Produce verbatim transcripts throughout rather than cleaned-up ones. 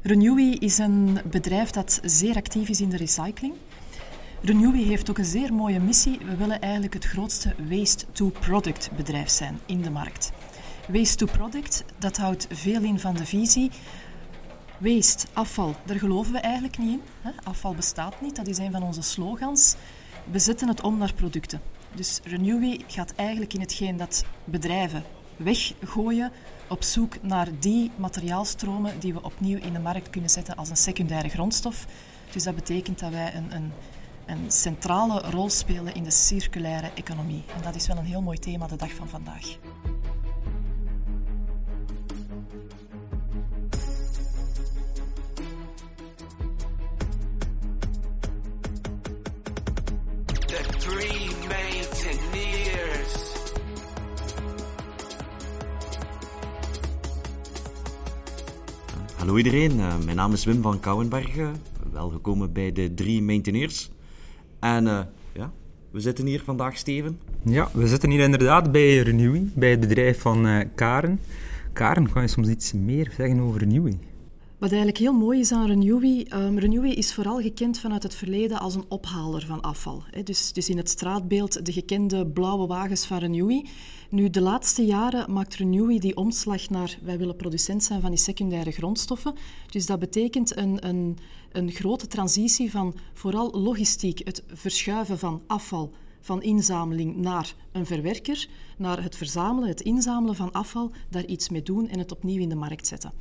Renewi is een bedrijf dat zeer actief is in de recycling. Renewi heeft ook een zeer mooie missie. We willen eigenlijk het grootste waste-to-product bedrijf zijn in de markt. Waste-to-product, dat houdt veel in van de visie. Waste, afval, daar geloven we eigenlijk niet in. Afval bestaat niet, dat is een van onze slogans. We zetten het om naar producten. Dus Renewi gaat eigenlijk in hetgeen dat bedrijven weggooien op zoek naar die materiaalstromen die we opnieuw in de markt kunnen zetten als een secundaire grondstof. Dus dat betekent dat wij een, een, een centrale rol spelen in de circulaire economie. En dat is wel een heel mooi thema de dag van vandaag. The three Maintainers. Hallo iedereen, uh, mijn naam is Wim van Kouwenbergen. Welgekomen bij de drie Maintainers. En uh, ja, we zitten hier vandaag, Steven. Ja, we zitten hier inderdaad bij Renewi, bij het bedrijf van uh, Karen. Karen, kan je soms iets meer zeggen over Renewi? Wat eigenlijk heel mooi is aan Renewi, um, Renewi is vooral gekend vanuit het verleden als een ophaler van afval. Hè. Dus, dus in het straatbeeld de gekende blauwe wagens van Renewi. Nu, de laatste jaren maakt Renewi die omslag naar wij willen producent zijn van die secundaire grondstoffen. Dus dat betekent een, een, een grote transitie van vooral logistiek, het verschuiven van afval, van inzameling naar een verwerker, naar het verzamelen, het inzamelen van afval, daar iets mee doen en het opnieuw in de markt zetten.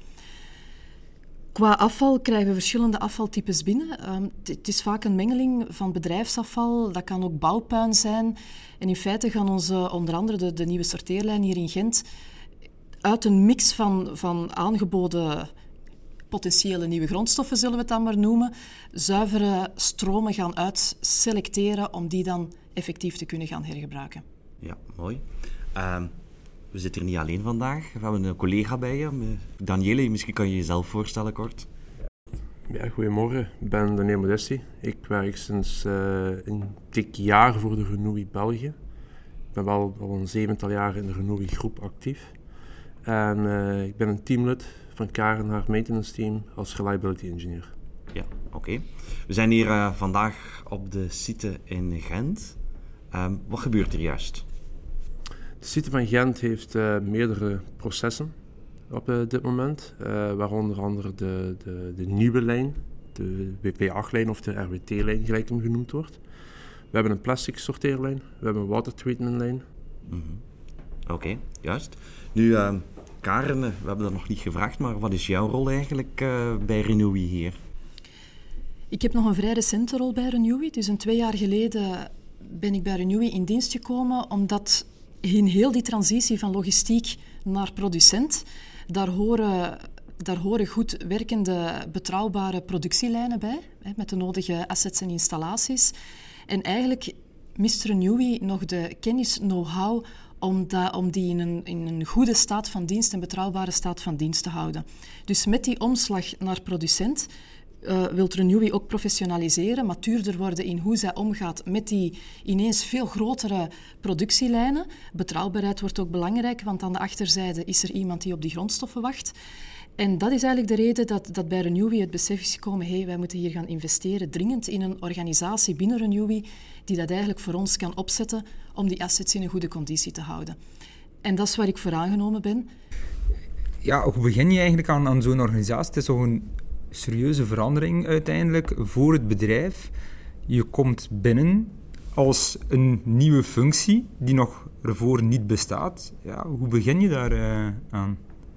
Qua afval krijgen we verschillende afvaltypes binnen. Um, het is vaak een mengeling van bedrijfsafval, dat kan ook bouwpuin zijn. En in feite gaan onze, onder andere de, de nieuwe sorteerlijn hier in Gent, uit een mix van, van aangeboden potentiële nieuwe grondstoffen, zullen we het dan maar noemen, zuivere stromen gaan uitselecteren om die dan effectief te kunnen gaan hergebruiken. Ja, mooi. Um... We zitten hier niet alleen vandaag. We hebben een collega bij je. Daniele, misschien kan je jezelf voorstellen kort. Ja, goedemorgen. Ik ben Daniele Modesti. Ik werk sinds uh, een dik jaar voor de Renewi België. Ik ben wel al een zevental jaar in de Renewi groep actief. En uh, ik ben een teamlid van Karen, haar maintenance team, als reliability engineer. Ja, oké. Okay. We zijn hier uh, vandaag op de site in Gent. Um, wat gebeurt er juist? De site van Gent heeft uh, meerdere processen op uh, dit moment, uh, waaronder andere de, de, de nieuwe lijn, de W P acht lijn of de R W T-lijn, gelijk hem genoemd wordt. We hebben een plastic sorteerlijn, we hebben een water treatment lijn. Mm-hmm. Oké, okay, juist. Nu, uh, Karen, we hebben dat nog niet gevraagd, maar wat is jouw rol eigenlijk uh, bij Renewi hier? Ik heb nog een vrij recente rol bij Renewi. Dus een twee jaar geleden ben ik bij Renewi in dienst gekomen, omdat in heel die transitie van logistiek naar producent, daar horen, daar horen goed werkende, betrouwbare productielijnen bij, hè, met de nodige assets en installaties. En eigenlijk mist Renewi nog de kennis, know-how, om, dat, om die in een, in een goede staat van dienst, een betrouwbare staat van dienst te houden. Dus met die omslag naar producent Uh, wilt Renewi ook professionaliseren, matuurder worden in hoe zij omgaat met die ineens veel grotere productielijnen. Betrouwbaarheid wordt ook belangrijk, want aan de achterzijde is er iemand die op die grondstoffen wacht. En dat is eigenlijk de reden dat, dat bij Renewi het besef is gekomen, hey, wij moeten hier gaan investeren dringend in een organisatie binnen Renewi die dat eigenlijk voor ons kan opzetten om die assets in een goede conditie te houden. En dat is waar ik voor aangenomen ben. Ja, hoe begin je eigenlijk aan, aan zo'n organisatie? Het is toch een serieuze verandering uiteindelijk voor het bedrijf. Je komt binnen als een nieuwe functie die nog ervoor niet bestaat. Ja, hoe begin je daar uh, aan?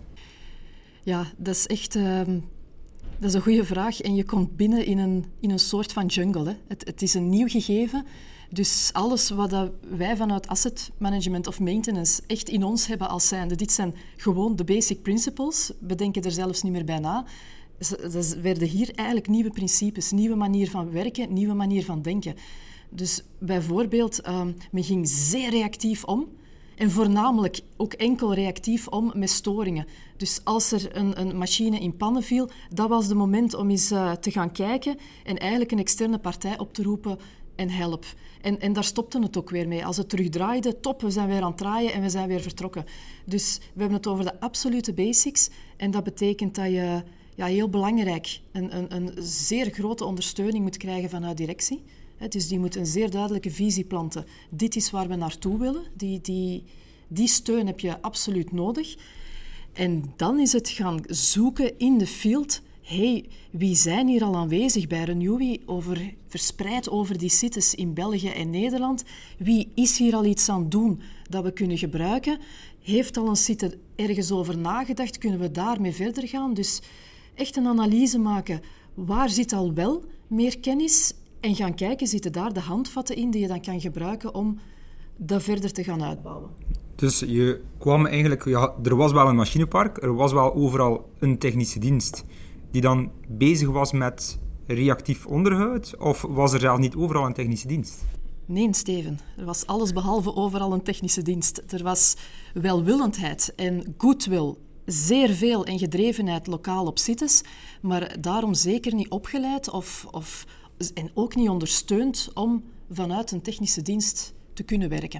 Ja, dat is echt uh, dat is een goede vraag. En je komt binnen in een, in een soort van jungle. Hè. Het, het is een nieuw gegeven. Dus alles wat dat wij vanuit asset management of maintenance echt in ons hebben als zijnde, dit zijn gewoon de basic principles. We denken er zelfs niet meer bij na. Er werden hier eigenlijk nieuwe principes, nieuwe manier van werken, nieuwe manier van denken. Dus bijvoorbeeld, um, men ging zeer reactief om en voornamelijk ook enkel reactief om met storingen. Dus als er een, een machine in pannen viel, dat was het moment om eens uh, te gaan kijken en eigenlijk een externe partij op te roepen en help. En, en daar stopte het ook weer mee. Als het terugdraaide, top, we zijn weer aan het draaien en we zijn weer vertrokken. Dus we hebben het over de absolute basics en dat betekent dat je ja, heel belangrijk, een, een, een zeer grote ondersteuning moet krijgen vanuit directie. He, dus die moet een zeer duidelijke visie planten. Dit is waar we naartoe willen. Die, die, die steun heb je absoluut nodig. En dan is het gaan zoeken in de field. Hey, wie zijn hier al aanwezig bij Renewi, over, verspreid over die sites in België en Nederland? Wie is hier al iets aan het doen dat we kunnen gebruiken? Heeft al een site ergens over nagedacht? Kunnen we daarmee verder gaan? Dus echt een analyse maken. Waar zit al wel meer kennis? En gaan kijken, zitten daar de handvatten in die je dan kan gebruiken om dat verder te gaan uitbouwen. Dus je kwam eigenlijk... Ja, er was wel een machinepark, er was wel overal een technische dienst die dan bezig was met reactief onderhoud? Of was er zelfs niet overal een technische dienst? Nee, Steven. Er was allesbehalve overal een technische dienst. Er was welwillendheid en goodwill. Zeer veel en gedrevenheid lokaal op sites, maar daarom zeker niet opgeleid of, of, en ook niet ondersteund om vanuit een technische dienst te kunnen werken.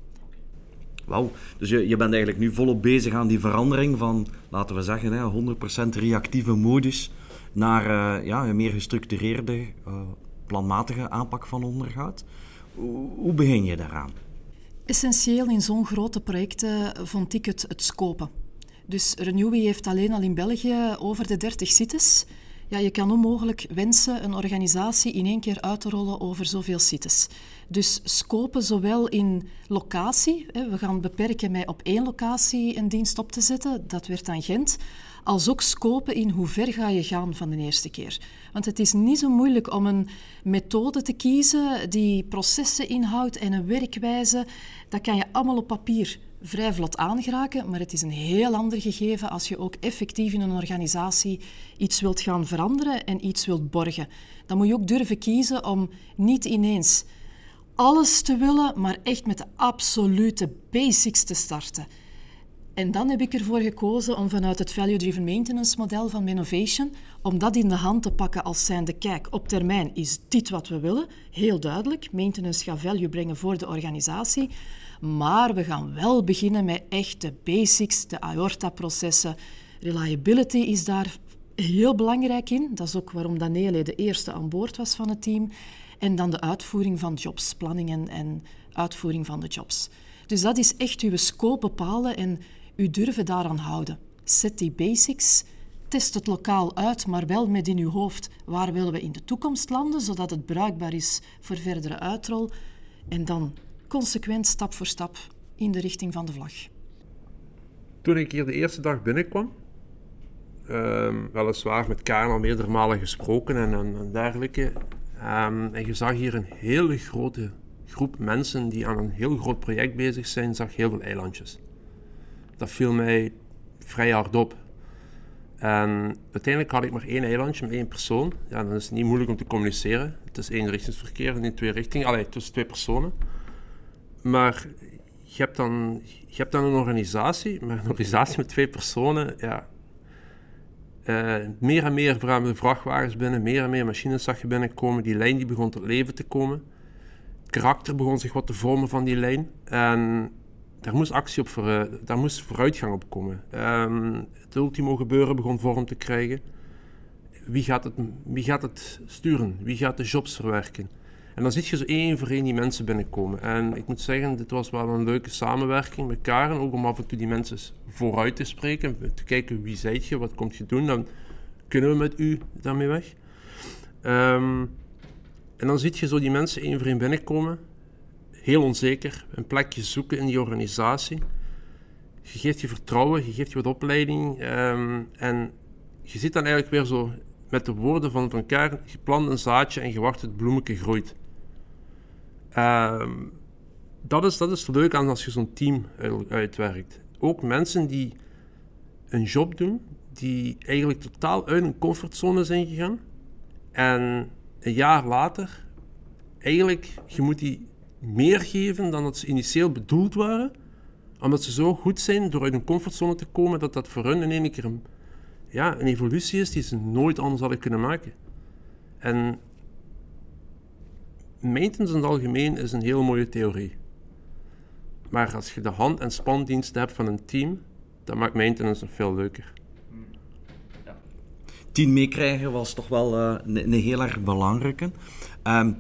Wauw, dus je, je bent eigenlijk nu volop bezig aan die verandering van, laten we zeggen, hè, honderd procent reactieve modus naar uh, ja, een meer gestructureerde, uh, planmatige aanpak van onderhoud. Hoe, hoe begin je daaraan? Essentieel in zo'n grote projecten vond ik het, het scopen. Dus Renewi heeft alleen al in België over de dertig sites. Ja, je kan onmogelijk wensen een organisatie in één keer uit te rollen over zoveel sites. Dus scopen zowel in locatie, we gaan beperken met op één locatie een dienst op te zetten, dat werd dan Gent, als ook scopen in hoe ver ga je gaan van de eerste keer. Want het is niet zo moeilijk om een methode te kiezen die processen inhoudt en een werkwijze. Dat kan je allemaal op papier vrij vlot aangeraken, maar het is een heel ander gegeven als je ook effectief in een organisatie iets wilt gaan veranderen en iets wilt borgen. Dan moet je ook durven kiezen om niet ineens alles te willen, maar echt met de absolute basics te starten. En dan heb ik ervoor gekozen om vanuit het Value-Driven Maintenance model van Menovation, om dat in de hand te pakken als zijnde, kijk, op termijn is dit wat we willen, heel duidelijk. Maintenance gaat value brengen voor de organisatie, maar we gaan wel beginnen met echt de basics, de aorta-processen. Reliability is daar heel belangrijk in. Dat is ook waarom Daniele de eerste aan boord was van het team. En dan de uitvoering van jobs, planning en, en uitvoering van de jobs. Dus dat is echt uw scope bepalen en u durven daaraan houden. Zet die basics, test het lokaal uit, maar wel met in uw hoofd waar willen we in de toekomst landen, zodat het bruikbaar is voor verdere uitrol. En dan consequent, stap voor stap, in de richting van de vlag. Toen ik hier de eerste dag binnenkwam, uh, weliswaar met Karen al meerdere malen gesproken en, en, en dergelijke, um, en je zag hier een hele grote groep mensen die aan een heel groot project bezig zijn, zag heel veel eilandjes. Dat viel mij vrij hard op. En uiteindelijk had ik maar één eilandje met één persoon. Ja, dan is het niet moeilijk om te communiceren. Het is eenrichtingsverkeer in twee richtingen, allee, tussen twee personen. Maar je hebt dan, je hebt dan een organisatie, maar een organisatie met twee personen, ja. Uh, meer en meer kwamen vrachtwagens binnen, meer en meer machines zag je binnenkomen. Die lijn die begon tot leven te komen. Het karakter begon zich wat te vormen van die lijn. En daar moest actie op, voor, uh, daar moest vooruitgang op komen. Um, het ultimo gebeuren begon vorm te krijgen. Wie gaat, het, wie gaat het sturen? Wie gaat de jobs verwerken? En dan zie je zo één voor één die mensen binnenkomen. En ik moet zeggen, dit was wel een leuke samenwerking met Karen. Ook om af en toe die mensen vooruit te spreken. Te kijken, wie zijt je, wat komt je doen? Dan kunnen we met u daarmee weg. Um, en dan zie je zo die mensen één voor één binnenkomen. Heel onzeker. Een plekje zoeken in die organisatie. Je geeft je vertrouwen, je geeft je wat opleiding. Um, en je zit dan eigenlijk weer zo met de woorden van, van Karen. Je plant een zaadje en je wacht het bloemetje groeit. Um, dat, is, dat is leuk aan als je zo'n team uitwerkt. Ook mensen die een job doen, die eigenlijk totaal uit een comfortzone zijn gegaan. En een jaar later, eigenlijk, je moet die meer geven dan dat ze initieel bedoeld waren. Omdat ze zo goed zijn door uit een comfortzone te komen, dat dat voor hun in één keer een, ja, een evolutie is die ze nooit anders hadden kunnen maken. En maintenance in het algemeen is een heel mooie theorie. Maar als je de hand- en spandiensten hebt van een team, dat maakt maintenance nog veel leuker. team meekrijgen was toch wel uh, een, een heel erg belangrijke. Um,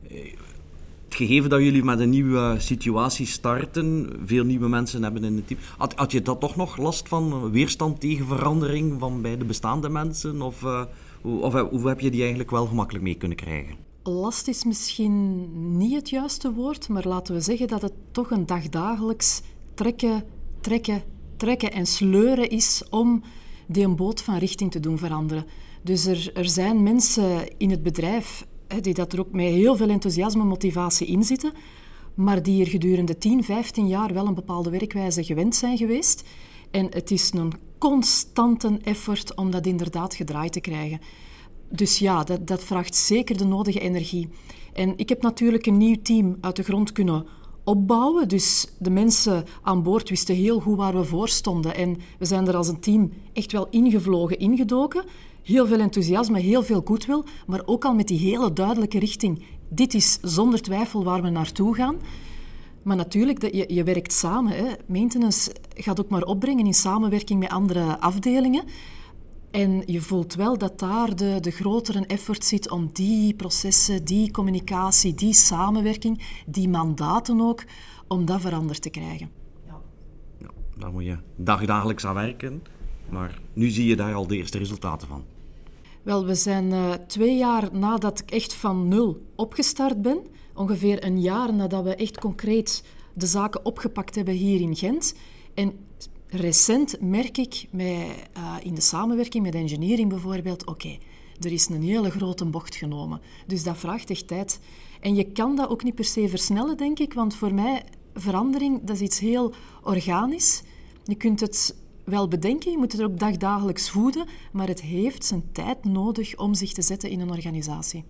het gegeven dat jullie met een nieuwe situatie starten, veel nieuwe mensen hebben in het team, had, had je dat toch nog last van weerstand tegen verandering van bij de bestaande mensen? Of, uh, hoe, of hoe heb je die eigenlijk wel gemakkelijk mee kunnen krijgen? Last is misschien niet het juiste woord, maar laten we zeggen dat het toch een dagdagelijks trekken, trekken, trekken en sleuren is om die een boot van richting te doen veranderen. Dus er, er zijn mensen in het bedrijf hè, die dat er ook met heel veel enthousiasme en motivatie in zitten, maar die er gedurende tien, vijftien jaar wel een bepaalde werkwijze gewend zijn geweest. En het is een constante effort om dat inderdaad gedraaid te krijgen. Dus ja, dat, dat vraagt zeker de nodige energie. En ik heb natuurlijk een nieuw team uit de grond kunnen opbouwen. Dus de mensen aan boord wisten heel goed waar we voor stonden. En we zijn er als een team echt wel ingevlogen, ingedoken. Heel veel enthousiasme, heel veel goodwill, maar ook al met die hele duidelijke richting. Dit is zonder twijfel waar we naartoe gaan. Maar natuurlijk, dat je, je werkt samen. Hè. Maintenance gaat ook maar opbrengen in samenwerking met andere afdelingen. En je voelt wel dat daar de, de grotere effort zit om die processen, die communicatie, die samenwerking, die mandaten ook, om dat veranderd te krijgen. Ja. Ja, daar moet je dagdagelijks aan werken, maar nu zie je daar al de eerste resultaten van. Wel, we zijn uh, twee jaar nadat ik echt van nul opgestart ben, ongeveer een jaar nadat we echt concreet de zaken opgepakt hebben hier in Gent. En recent merk ik met, uh, in de samenwerking met engineering bijvoorbeeld, oké, okay, er is een hele grote bocht genomen. Dus dat vraagt echt tijd. En je kan dat ook niet per se versnellen, denk ik, want voor mij, verandering, dat is iets heel organisch. Je kunt het wel bedenken, je moet het ook dagdagelijks voeden, maar het heeft zijn tijd nodig om zich te zetten in een organisatie.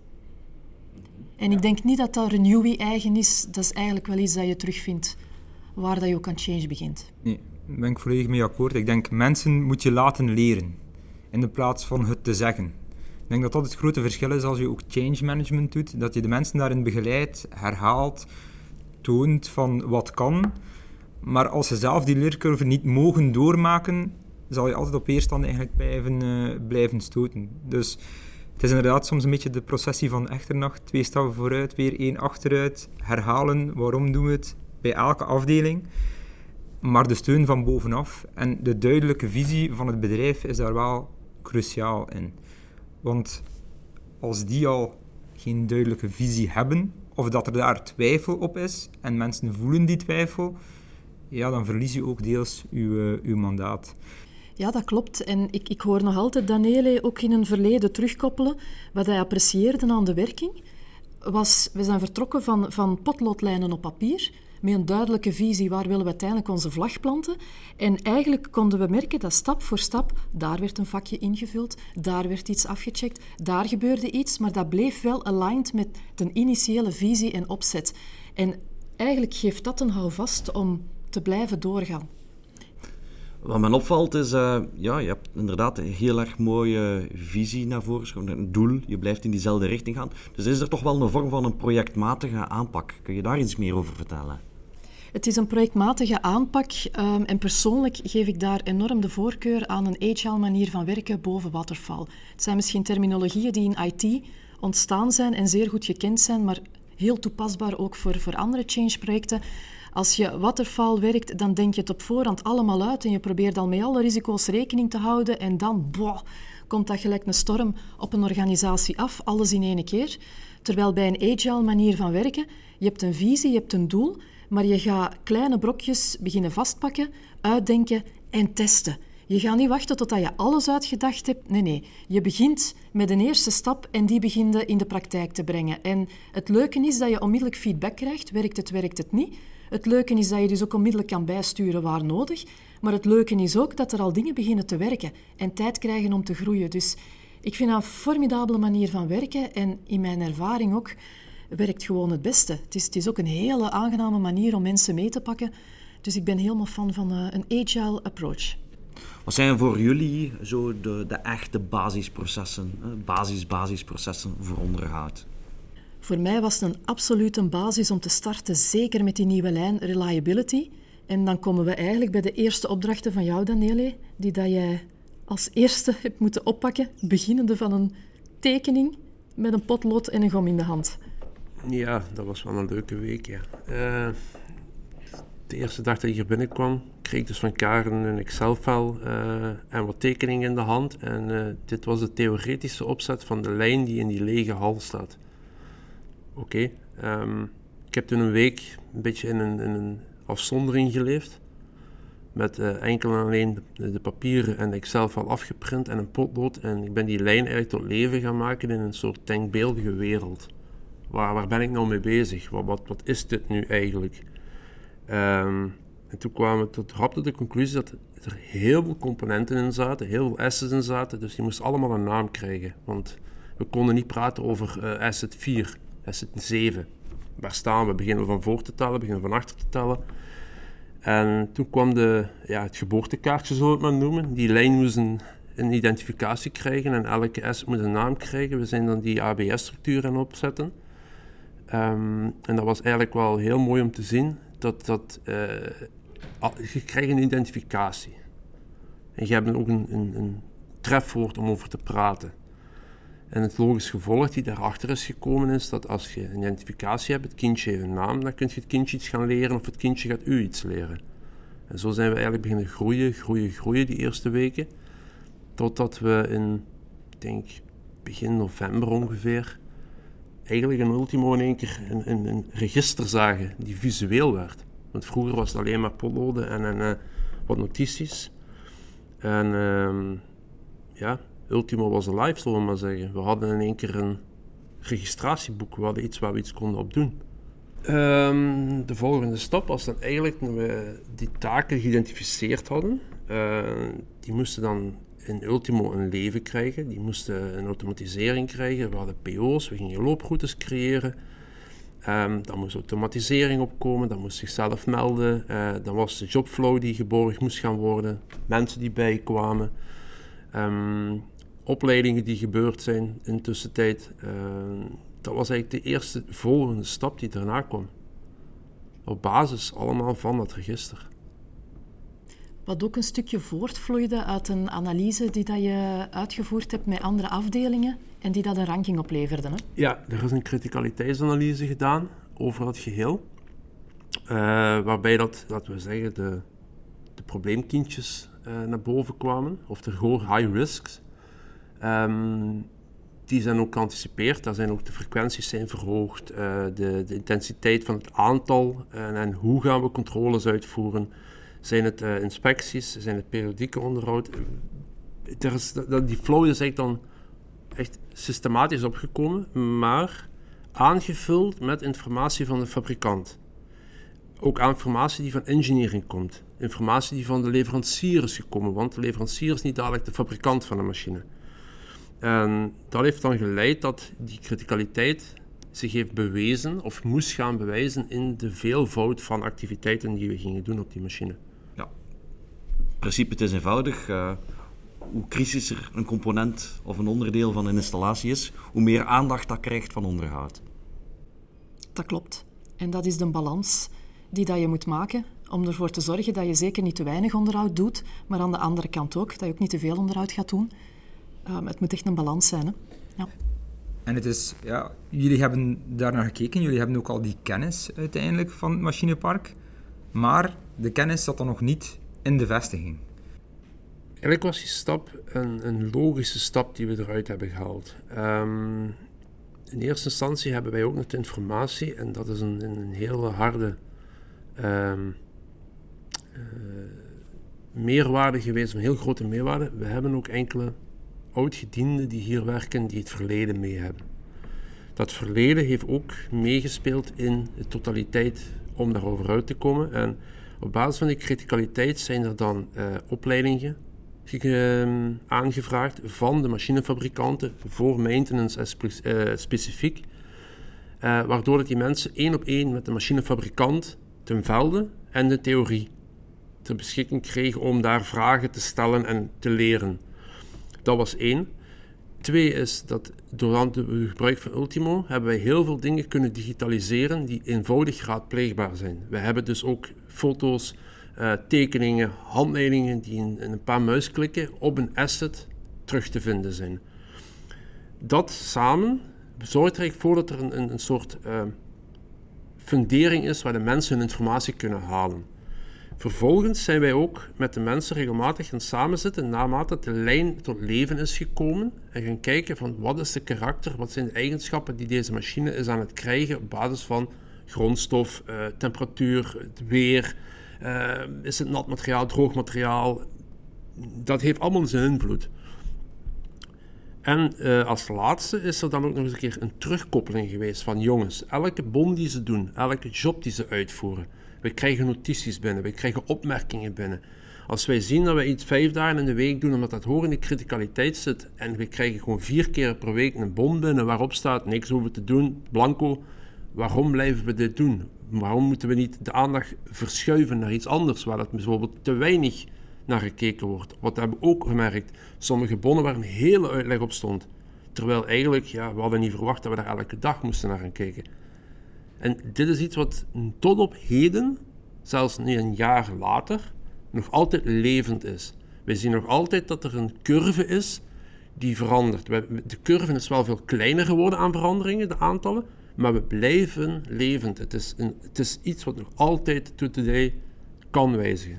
En ik denk niet dat dat Renewi eigen is. Dat is eigenlijk wel iets dat je terugvindt waar dat je ook aan change begint. Nee, daar ben ik volledig mee akkoord. Ik denk, mensen moet je laten leren, in de plaats van het te zeggen. Ik denk dat dat het grote verschil is als je ook change management doet, dat je de mensen daarin begeleidt, herhaalt, toont van wat kan. Maar als ze zelf die leercurve niet mogen doormaken, zal je altijd op weerstand eigenlijk blijven, uh, blijven stoten. Dus het is inderdaad soms een beetje de processie van Echternach. Twee stappen vooruit, weer één achteruit. Herhalen, waarom doen we het bij elke afdeling. Maar de steun van bovenaf en de duidelijke visie van het bedrijf is daar wel cruciaal in. Want als die al geen duidelijke visie hebben, of dat er daar twijfel op is, en mensen voelen die twijfel, ja, dan verlies je ook deels uw, uh, uw mandaat. Ja, dat klopt. En ik, ik hoor nog altijd Daniele ook in een verleden terugkoppelen. Wat hij apprecieerde aan de werking, was, we zijn vertrokken van, van potloodlijnen op papier, met een duidelijke visie waar willen we uiteindelijk onze vlag planten. En eigenlijk konden we merken dat stap voor stap, daar werd een vakje ingevuld, daar werd iets afgecheckt, daar gebeurde iets, maar dat bleef wel aligned met de initiële visie en opzet. En eigenlijk geeft dat een houvast om te blijven doorgaan. Wat me opvalt is, uh, ja, je hebt inderdaad een heel erg mooie visie naar voren geschoven, een doel, je blijft in diezelfde richting gaan. Dus is er toch wel een vorm van een projectmatige aanpak. Kun je daar iets meer over vertellen? Het is een projectmatige aanpak um, en persoonlijk geef ik daar enorm de voorkeur aan een agile manier van werken boven waterfall. Het zijn misschien terminologieën die in I T ontstaan zijn en zeer goed gekend zijn, maar heel toepasbaar ook voor, voor andere change-projecten. Als je waterfall werkt, dan denk je het op voorhand allemaal uit en je probeert al met alle risico's rekening te houden en dan boah, komt dat gelijk een storm op een organisatie af, alles in één keer. Terwijl bij een agile manier van werken, je hebt een visie, je hebt een doel, maar je gaat kleine brokjes beginnen vastpakken, uitdenken en testen. Je gaat niet wachten totdat je alles uitgedacht hebt. Nee, nee. Je begint met een eerste stap en die begint je in de praktijk te brengen. En het leuke is dat je onmiddellijk feedback krijgt. Werkt het, werkt het niet? Het leuke is dat je dus ook onmiddellijk kan bijsturen waar nodig. Maar het leuke is ook dat er al dingen beginnen te werken en tijd krijgen om te groeien. Dus ik vind dat een formidabele manier van werken en in mijn ervaring ook werkt gewoon het beste. Het is, het is ook een hele aangename manier om mensen mee te pakken. Dus ik ben helemaal fan van uh, een agile approach. Wat zijn voor jullie zo de, de echte basisprocessen, basis-basisprocessen voor onderhoud? Voor mij was het een absolute basis om te starten, zeker met die nieuwe lijn reliability. En dan komen we eigenlijk bij de eerste opdrachten van jou, Daniele, die dat jij als eerste hebt moeten oppakken, beginnende van een tekening met een potlood en een gom in de hand? Ja, dat was wel een leuke week, ja. Uh, de eerste dag dat ik hier binnenkwam, kreeg ik dus van Karen een Excel-vel uh, en wat tekeningen in de hand. En uh, dit was de theoretische opzet van de lijn die in die lege hal staat. Oké, okay. um, ik heb toen een week een beetje in een, in een afzondering geleefd. Met uh, enkel en alleen de, de papieren en de Excel-vel afgeprint en een potlood. En ik ben die lijn eigenlijk tot leven gaan maken in een soort denkbeeldige wereld. Waar, waar ben ik nou mee bezig? Wat, wat, wat is dit nu eigenlijk? Um, en toen kwamen we tot rap tot de conclusie dat er heel veel componenten in zaten, heel veel assets in zaten. Dus die moesten allemaal een naam krijgen. Want we konden niet praten over uh, asset vier, asset zeven. Waar staan we? Beginnen we van voor te tellen, beginnen we van achter te tellen. En toen kwam de, ja, het geboortekaartje, zullen we het maar noemen. Die lijn moest een, een identificatie krijgen en elke asset moet een naam krijgen. We zijn dan die A B S-structuur aan opzetten. Um, en dat was eigenlijk wel heel mooi om te zien. Dat, dat, uh, je krijgt een identificatie. En je hebt ook een, een, een trefwoord om over te praten. En het logisch gevolg die daarachter is gekomen is dat als je een identificatie hebt, het kindje heeft een naam, dan kun je het kindje iets gaan leren of het kindje gaat u iets leren. En zo zijn we eigenlijk beginnen groeien, groeien, groeien die eerste weken. Totdat we in, ik denk, begin november ongeveer, eigenlijk in Ultimo in één keer een, een, een register zagen die visueel werd. Want vroeger was het alleen maar potloden en, en uh, wat notities. En uh, ja, Ultimo was alive, zullen we maar zeggen. We hadden in één keer een registratieboek, we hadden iets waar we iets konden op doen. Um, de volgende stap was dan eigenlijk, dat we die taken geïdentificeerd hadden, uh, die moesten dan in Ultimo een leven krijgen, die moesten een automatisering krijgen. We hadden P O's, we gingen looproutes creëren. Um, dan moest automatisering opkomen, dan moest zichzelf melden. Uh, dan was de jobflow die geborgd moest gaan worden, mensen die bijkwamen. Um, opleidingen die gebeurd zijn in de tussentijd. Uh, dat was eigenlijk de eerste volgende stap die daarna kwam. Op basis allemaal van dat register. Wat ook een stukje voortvloeide uit een analyse die dat je uitgevoerd hebt met andere afdelingen en die dat een ranking opleverde. Hè? Ja, er is een criticaliteitsanalyse gedaan over het geheel. Uh, waarbij dat, laten we zeggen, de, de probleemkindjes uh, naar boven kwamen. Of de hoge high risks. Um, die zijn ook geanticipeerd. Daar zijn ook de frequenties zijn verhoogd. Uh, de, de intensiteit van het aantal en, en hoe gaan we controles uitvoeren. Zijn het uh, inspecties, zijn het periodieke onderhoud? Er is, dat, die flow is eigenlijk dan echt systematisch opgekomen, maar aangevuld met informatie van de fabrikant. Ook informatie die van engineering komt. Informatie die van de leverancier is gekomen, want de leverancier is niet dadelijk de fabrikant van de machine. En dat heeft dan geleid dat die criticaliteit zich heeft bewezen, of moest gaan bewijzen in de veelvoud van activiteiten die we gingen doen op die machine. Ja, in principe het is eenvoudig. Uh, hoe crisisser een component of een onderdeel van een installatie is, hoe meer aandacht dat krijgt van onderhoud. Dat klopt. En dat is de balans die dat je moet maken om ervoor te zorgen dat je zeker niet te weinig onderhoud doet, maar aan de andere kant ook, dat je ook niet te veel onderhoud gaat doen. Um, het moet echt een balans zijn. Hè? Ja. En het is, ja, jullie hebben daar naar gekeken, jullie hebben ook al die kennis uiteindelijk van het machinepark, maar de kennis zat dan nog niet in de vestiging. Eigenlijk was die stap een, een logische stap die we eruit hebben gehaald. Um, in eerste instantie hebben wij ook nog de informatie, en dat is een, een hele harde um, uh, meerwaarde geweest, een heel grote meerwaarde. We hebben ook enkele oud-gedienden die hier werken, die het verleden mee hebben. Dat verleden heeft ook meegespeeld in de totaliteit om daarover uit te komen. En op basis van die criticaliteit zijn er dan uh, opleidingen ge- uh, aangevraagd van de machinefabrikanten voor maintenance uh, spe- uh, specifiek. Uh, waardoor dat die mensen één op één met de machinefabrikant ten velde en de theorie ter beschikking kregen om daar vragen te stellen en te leren. Dat was één. Twee is dat door het gebruik van Ultimo hebben wij heel veel dingen kunnen digitaliseren die eenvoudig raadpleegbaar zijn. We hebben dus ook foto's uh, tekeningen, handleidingen die in, in een paar muisklikken op een asset terug te vinden zijn. Dat samen zorgt er eigenlijk voor dat er een, een, een soort uh, fundering is waar de mensen hun informatie kunnen halen. Vervolgens zijn wij ook met de mensen regelmatig gaan samenzitten naarmate de lijn tot leven is gekomen en gaan kijken van wat is de karakter, wat zijn de eigenschappen die deze machine is aan het krijgen op basis van grondstof, uh, temperatuur, het weer, uh, is het nat materiaal, droog materiaal. Dat heeft allemaal zijn invloed. En uh, als laatste is er dan ook nog eens een keer een terugkoppeling geweest van jongens, elke bom die ze doen, elke job die ze uitvoeren, wij krijgen notities binnen, wij krijgen opmerkingen binnen. Als wij zien dat wij iets vijf dagen in de week doen omdat dat hoog in de criticaliteit zit en we krijgen gewoon vier keer per week een bom binnen waarop staat niks hoeven te doen, blanco, waarom blijven we dit doen? Waarom moeten we niet de aandacht verschuiven naar iets anders waar dat bijvoorbeeld te weinig naar gekeken wordt? Wat hebben we ook gemerkt, sommige bonnen waar een hele uitleg op stond. Terwijl eigenlijk, ja, we hadden niet verwacht dat we daar elke dag moesten naar gaan kijken. En dit is iets wat tot op heden, zelfs nu een jaar later, nog altijd levend is. Wij zien nog altijd dat er een curve is die verandert. De curve is wel veel kleiner geworden aan veranderingen, de aantallen, maar we blijven levend. Het is, een, het is iets wat nog altijd to today kan wijzigen.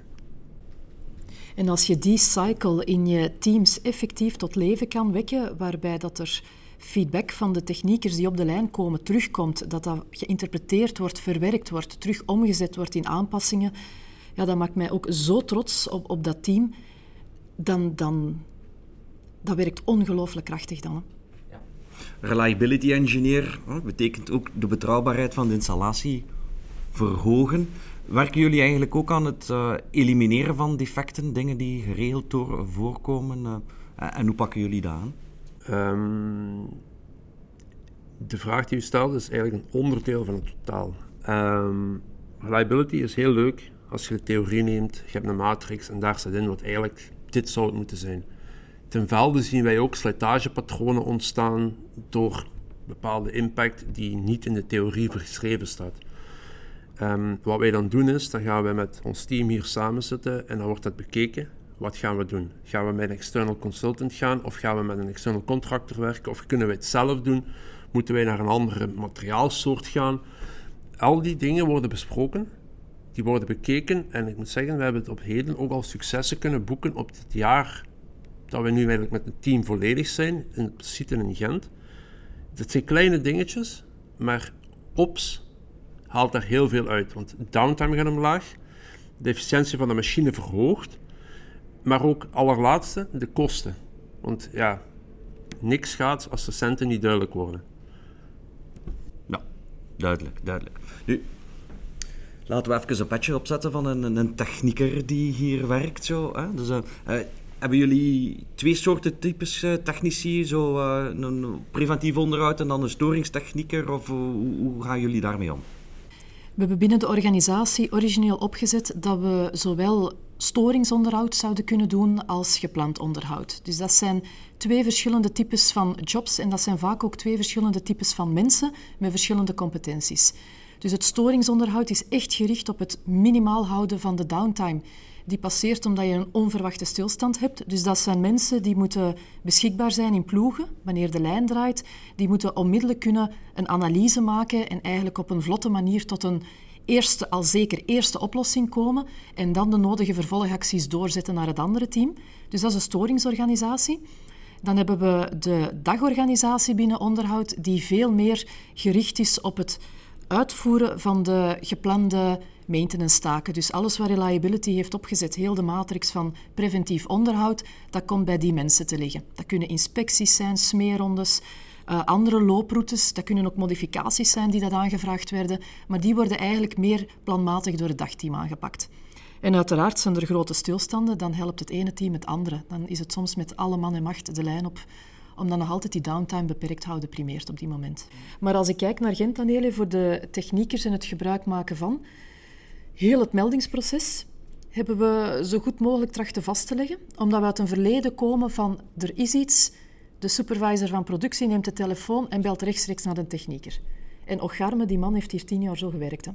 En als je die cycle in je teams effectief tot leven kan wekken, waarbij dat er feedback van de techniekers die op de lijn komen terugkomt, dat dat geïnterpreteerd wordt, verwerkt wordt, terug omgezet wordt in aanpassingen, ja, dat maakt mij ook zo trots op, op dat team. Dan, dan, dat werkt ongelooflijk krachtig dan. Hè. Reliability engineer oh, betekent ook de betrouwbaarheid van de installatie verhogen. Werken jullie eigenlijk ook aan het uh, elimineren van defecten, dingen die geregeld door voorkomen? Uh, en hoe pakken jullie dat aan? Um, de vraag die u stelt is eigenlijk een onderdeel van het totaal. Um, reliability is heel leuk als je de theorie neemt, je hebt een matrix en daar staat in wat eigenlijk dit zou het moeten zijn. Ten velde zien wij ook slijtagepatronen ontstaan door bepaalde impact die niet in de theorie geschreven staat. Um, wat wij dan doen is, dan gaan we met ons team hier samen zitten en dan wordt dat bekeken. Wat gaan we doen? Gaan we met een external consultant gaan of gaan we met een external contractor werken of kunnen wij het zelf doen? Moeten wij naar een andere materiaalsoort gaan? Al die dingen worden besproken, die worden bekeken en ik moet zeggen, we hebben het op heden ook al successen kunnen boeken op dit jaar dat we nu eigenlijk met een team volledig zijn, in het site in Gent. Dat zijn kleine dingetjes, maar ops haalt daar heel veel uit, want downtime gaat omlaag, de efficiëntie van de machine verhoogt, maar ook allerlaatste de kosten. Want ja, niks gaat als de centen niet duidelijk worden. Ja, duidelijk, duidelijk. Nu, laten we even een petje opzetten van een, een technieker die hier werkt. Zo, hè? Dus, uh, uh, hebben jullie twee soorten types uh, technici? Zo, uh, een preventief onderhoud en dan een storingstechnieker? Of uh, hoe, hoe gaan jullie daarmee om? We hebben binnen de organisatie origineel opgezet dat we zowel storingsonderhoud zouden kunnen doen als gepland onderhoud. Dus dat zijn twee verschillende types van jobs en dat zijn vaak ook twee verschillende types van mensen met verschillende competenties. Dus het storingsonderhoud is echt gericht op het minimaal houden van de downtime. Die passeert omdat je een onverwachte stilstand hebt. Dus dat zijn mensen die moeten beschikbaar zijn in ploegen, wanneer de lijn draait. Die moeten onmiddellijk kunnen een analyse maken en eigenlijk op een vlotte manier tot een eerste, al zeker eerste oplossing komen en dan de nodige vervolgacties doorzetten naar het andere team. Dus dat is een storingsorganisatie. Dan hebben we de dagorganisatie binnen onderhoud die veel meer gericht is op het uitvoeren van de geplande maintenance-taken. Dus alles wat reliability heeft opgezet, heel de matrix van preventief onderhoud, dat komt bij die mensen te liggen. Dat kunnen inspecties zijn, smeerrondes, uh, andere looproutes, dat kunnen ook modificaties zijn die dat aangevraagd werden, maar die worden eigenlijk meer planmatig door het dagteam aangepakt. En uiteraard zijn er grote stilstanden, dan helpt het ene team het andere. Dan is het soms met alle man en macht de lijn op, omdat nog altijd die downtime beperkt houden primeert op die moment. Maar als ik kijk naar Gent, Daniele, voor de techniekers en het gebruik maken van, heel het meldingsproces hebben we zo goed mogelijk trachten vast te leggen, omdat we uit een verleden komen van er is iets, de supervisor van productie neemt de telefoon en belt rechtstreeks naar de technieker. En och arme, die man heeft hier tien jaar zo gewerkt. Hè.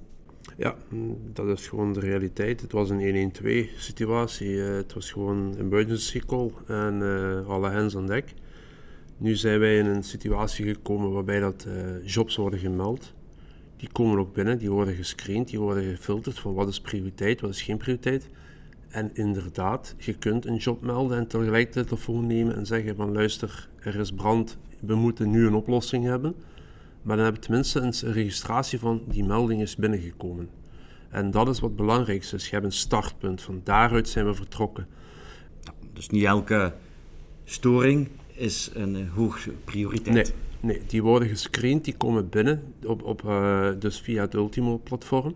Ja, dat is gewoon de realiteit. Het was een een een twee situatie. Uh, het was gewoon emergency call en uh, alle hands aan dek. Nu zijn wij in een situatie gekomen waarbij dat uh, jobs worden gemeld. Die komen ook binnen, die worden gescreend, die worden gefilterd van wat is prioriteit, wat is geen prioriteit. En inderdaad, je kunt een job melden en tegelijk de telefoon nemen en zeggen van luister, er is brand, we moeten nu een oplossing hebben. Maar dan heb je tenminste een registratie van die melding is binnengekomen. En dat is wat het belangrijkste is. Je hebt een startpunt, van daaruit zijn we vertrokken. Ja, dus niet elke storing is een hoge prioriteit. Nee, nee, die worden gescreend, die komen binnen, op, op, uh, dus via het Ultimo-platform.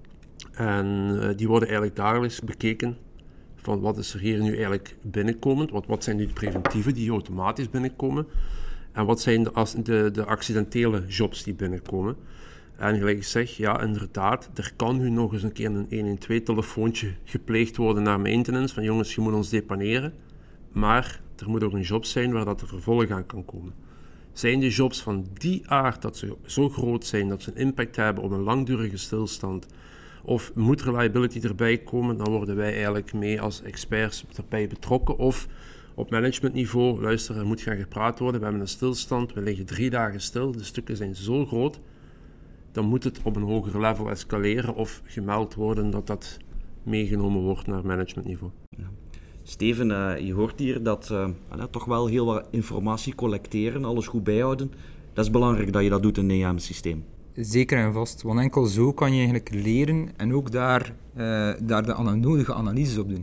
En uh, die worden eigenlijk dagelijks bekeken van wat is er hier nu eigenlijk binnenkomend, wat, wat zijn nu de preventieve die automatisch binnenkomen en wat zijn de, de, de accidentele jobs die binnenkomen. En gelijk ik zeg, ja inderdaad, er kan nu nog eens een keer een een een twee telefoontje gepleegd worden naar maintenance, van jongens, je moet ons depaneren, maar er moet ook een job zijn waar dat er vervolg aan kan komen. Zijn die jobs van die aard dat ze zo groot zijn dat ze een impact hebben op een langdurige stilstand, of moet reliability erbij komen, dan worden wij eigenlijk mee als experts erbij betrokken. Of op managementniveau, luister, er moet gaan gepraat worden, we hebben een stilstand, we liggen drie dagen stil, de stukken zijn zo groot, dan moet het op een hoger level escaleren of gemeld worden dat dat meegenomen wordt naar managementniveau. Ja. Steven, uh, je hoort hier dat uh, uh, toch wel heel wat informatie collecteren, alles goed bijhouden. Dat is belangrijk dat je dat doet in een E M systeem. Zeker en vast, want enkel zo kan je eigenlijk leren en ook daar, uh, daar de ana- nodige analyses op doen.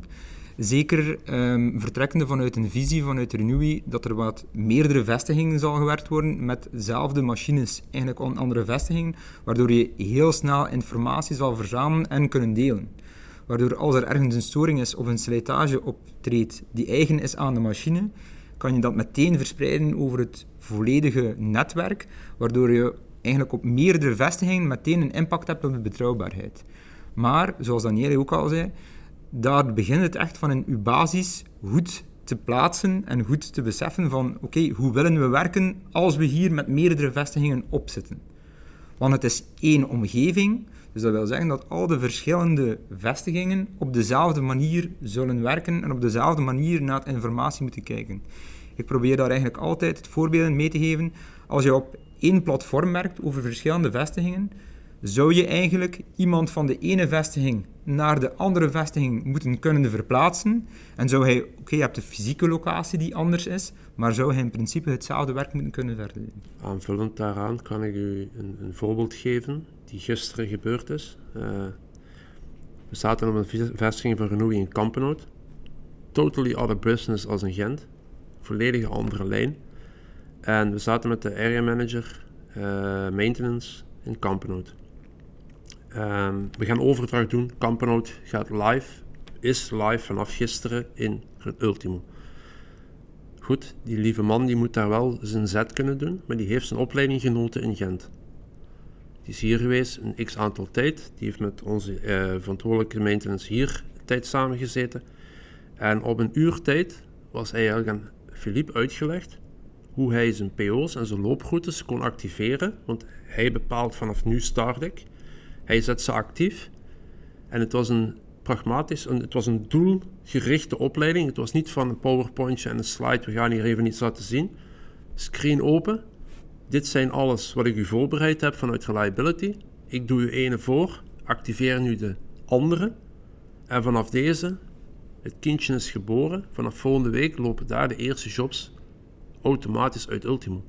Zeker um, vertrekkende vanuit een visie vanuit Renewi dat er wat meerdere vestigingen zal gewerkt worden met dezelfde machines, eigenlijk aan andere vestigingen, waardoor je heel snel informatie zal verzamelen en kunnen delen. Waardoor als er ergens een storing is of een slijtage optreedt die eigen is aan de machine, kan je dat meteen verspreiden over het volledige netwerk, waardoor je eigenlijk op meerdere vestigingen meteen een impact hebt op de betrouwbaarheid. Maar, zoals Daniele ook al zei, daar begint het echt van in uw basis goed te plaatsen en goed te beseffen van oké, okay, hoe willen we werken als we hier met meerdere vestigingen opzitten? Want het is één omgeving, dus dat wil zeggen dat al de verschillende vestigingen op dezelfde manier zullen werken en op dezelfde manier naar de informatie moeten kijken. Ik probeer daar eigenlijk altijd het voorbeelden mee te geven. Als je op één platform werkt over verschillende vestigingen, zou je eigenlijk iemand van de ene vestiging naar de andere vestiging moeten kunnen verplaatsen. En zou hij, oké, okay, je hebt de fysieke locatie die anders is, maar zou hij in principe hetzelfde werk moeten kunnen verder doen. Aanvullend daaraan kan ik u een, een voorbeeld geven die gisteren gebeurd is. Uh, we zaten op een vestiging van Renewi in Kampenhout. Totally other business als in Gent. Volledige andere lijn. En we zaten met de area manager uh, maintenance in Kampenhout. Um, we gaan overdracht doen. Kampenhout gaat live, is live vanaf gisteren in Ultimo. Goed, die lieve man die moet daar wel zijn zet kunnen doen, maar die heeft zijn opleiding genoten in Gent. Die is hier geweest een x aantal tijd. Die heeft met onze uh, verantwoordelijke maintenance hier tijd samengezeten. En op een uur tijd was hij eigenlijk aan Philippe uitgelegd hoe hij zijn P O's en zijn looproutes kon activeren. Want hij bepaalt vanaf nu start ik. Hij zet ze actief. En het was een pragmatisch, een, het was een doelgerichte opleiding. Het was niet van een powerpointje en een slide, we gaan hier even iets laten zien. Screen open. Dit zijn alles wat ik u voorbereid heb vanuit reliability. Ik doe u ene voor, activeer nu de andere. En vanaf deze, het kindje is geboren. Vanaf volgende week lopen daar de eerste jobs automatisch uit Ultimo.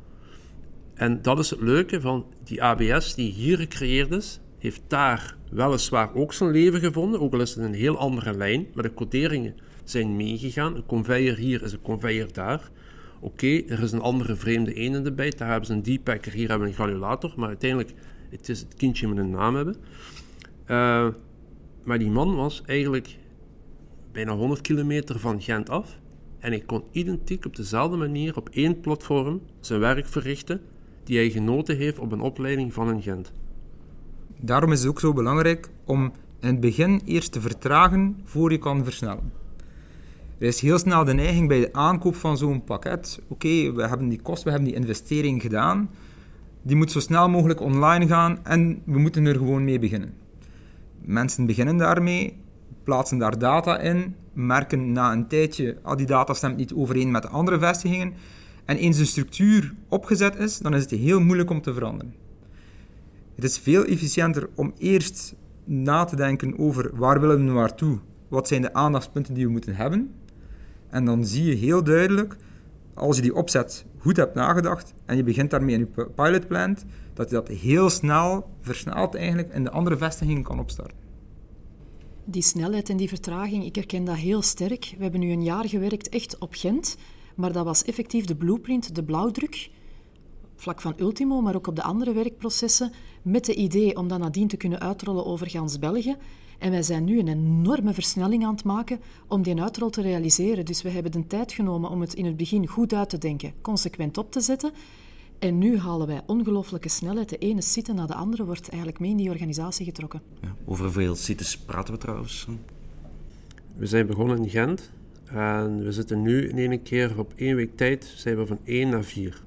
En dat is het leuke van die A B S die hier gecreëerd is, heeft daar weliswaar ook zijn leven gevonden, ook al is het een heel andere lijn, maar de coderingen zijn meegegaan. Een conveyor hier is een conveyor daar. Oké, okay, er is een andere vreemde eenheid erbij, daar hebben ze een depacker, hier hebben we een granulator, maar uiteindelijk, het is het kindje met een naam hebben. Uh, maar die man was eigenlijk bijna honderd kilometer van Gent af en hij kon identiek op dezelfde manier op één platform zijn werk verrichten die hij genoten heeft op een opleiding van een Gent. Daarom is het ook zo belangrijk om in het begin eerst te vertragen voor je kan versnellen. Er is heel snel de neiging bij de aankoop van zo'n pakket. Oké, okay, we hebben die kost, we hebben die investering gedaan. die moet zo snel mogelijk online gaan en we moeten er gewoon mee beginnen. Mensen beginnen daarmee, plaatsen daar data in, merken na een tijdje, ah, die data stemt niet overeen met de andere vestigingen. En eens de structuur opgezet is, dan is het heel moeilijk om te veranderen. Het is veel efficiënter om eerst na te denken over waar willen we naartoe, wat zijn de aandachtspunten die we moeten hebben. En dan zie je heel duidelijk, als je die opzet goed hebt nagedacht en je begint daarmee in je pilotplan, dat je dat heel snel, versneld eigenlijk, in de andere vestigingen kan opstarten. Die snelheid en die vertraging, ik herken dat heel sterk. We hebben nu een jaar gewerkt echt op Gent, maar dat was effectief de blueprint, de blauwdruk, vlak van Ultimo, maar ook op de andere werkprocessen, met de idee om dat nadien te kunnen uitrollen over gans België. En wij zijn nu een enorme versnelling aan het maken om die uitrol te realiseren. Dus we hebben de tijd genomen om het in het begin goed uit te denken, consequent op te zetten. En nu halen wij ongelooflijke snelheid. De ene site na de andere wordt eigenlijk mee in die organisatie getrokken. Ja, over hoeveel sites praten we trouwens? We zijn begonnen in Gent en we zitten nu in één keer op één week tijd zijn we van één naar vier.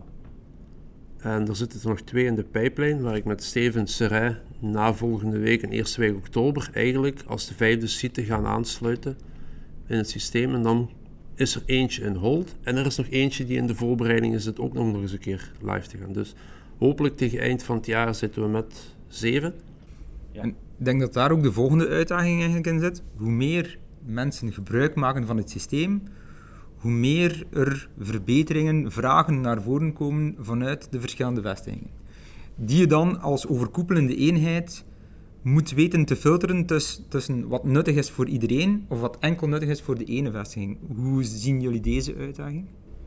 En er zitten er nog twee in de pijplijn, waar ik met Steven Serij na volgende week en eerste week oktober eigenlijk als de vijfde site gaan aansluiten in het systeem. En dan is er eentje in hold en er is nog eentje die in de voorbereidingen zit ook nog eens een keer live te gaan. Dus hopelijk tegen eind van het jaar zitten we met zeven. Ja. En ik denk dat daar ook de volgende uitdaging eigenlijk in zit. Hoe meer mensen gebruik maken van het systeem, hoe meer er verbeteringen, vragen naar voren komen vanuit de verschillende vestigingen. Die je dan als overkoepelende eenheid moet weten te filteren tussen, tussen wat nuttig is voor iedereen of wat enkel nuttig is voor de ene vestiging. Hoe zien jullie deze uitdaging?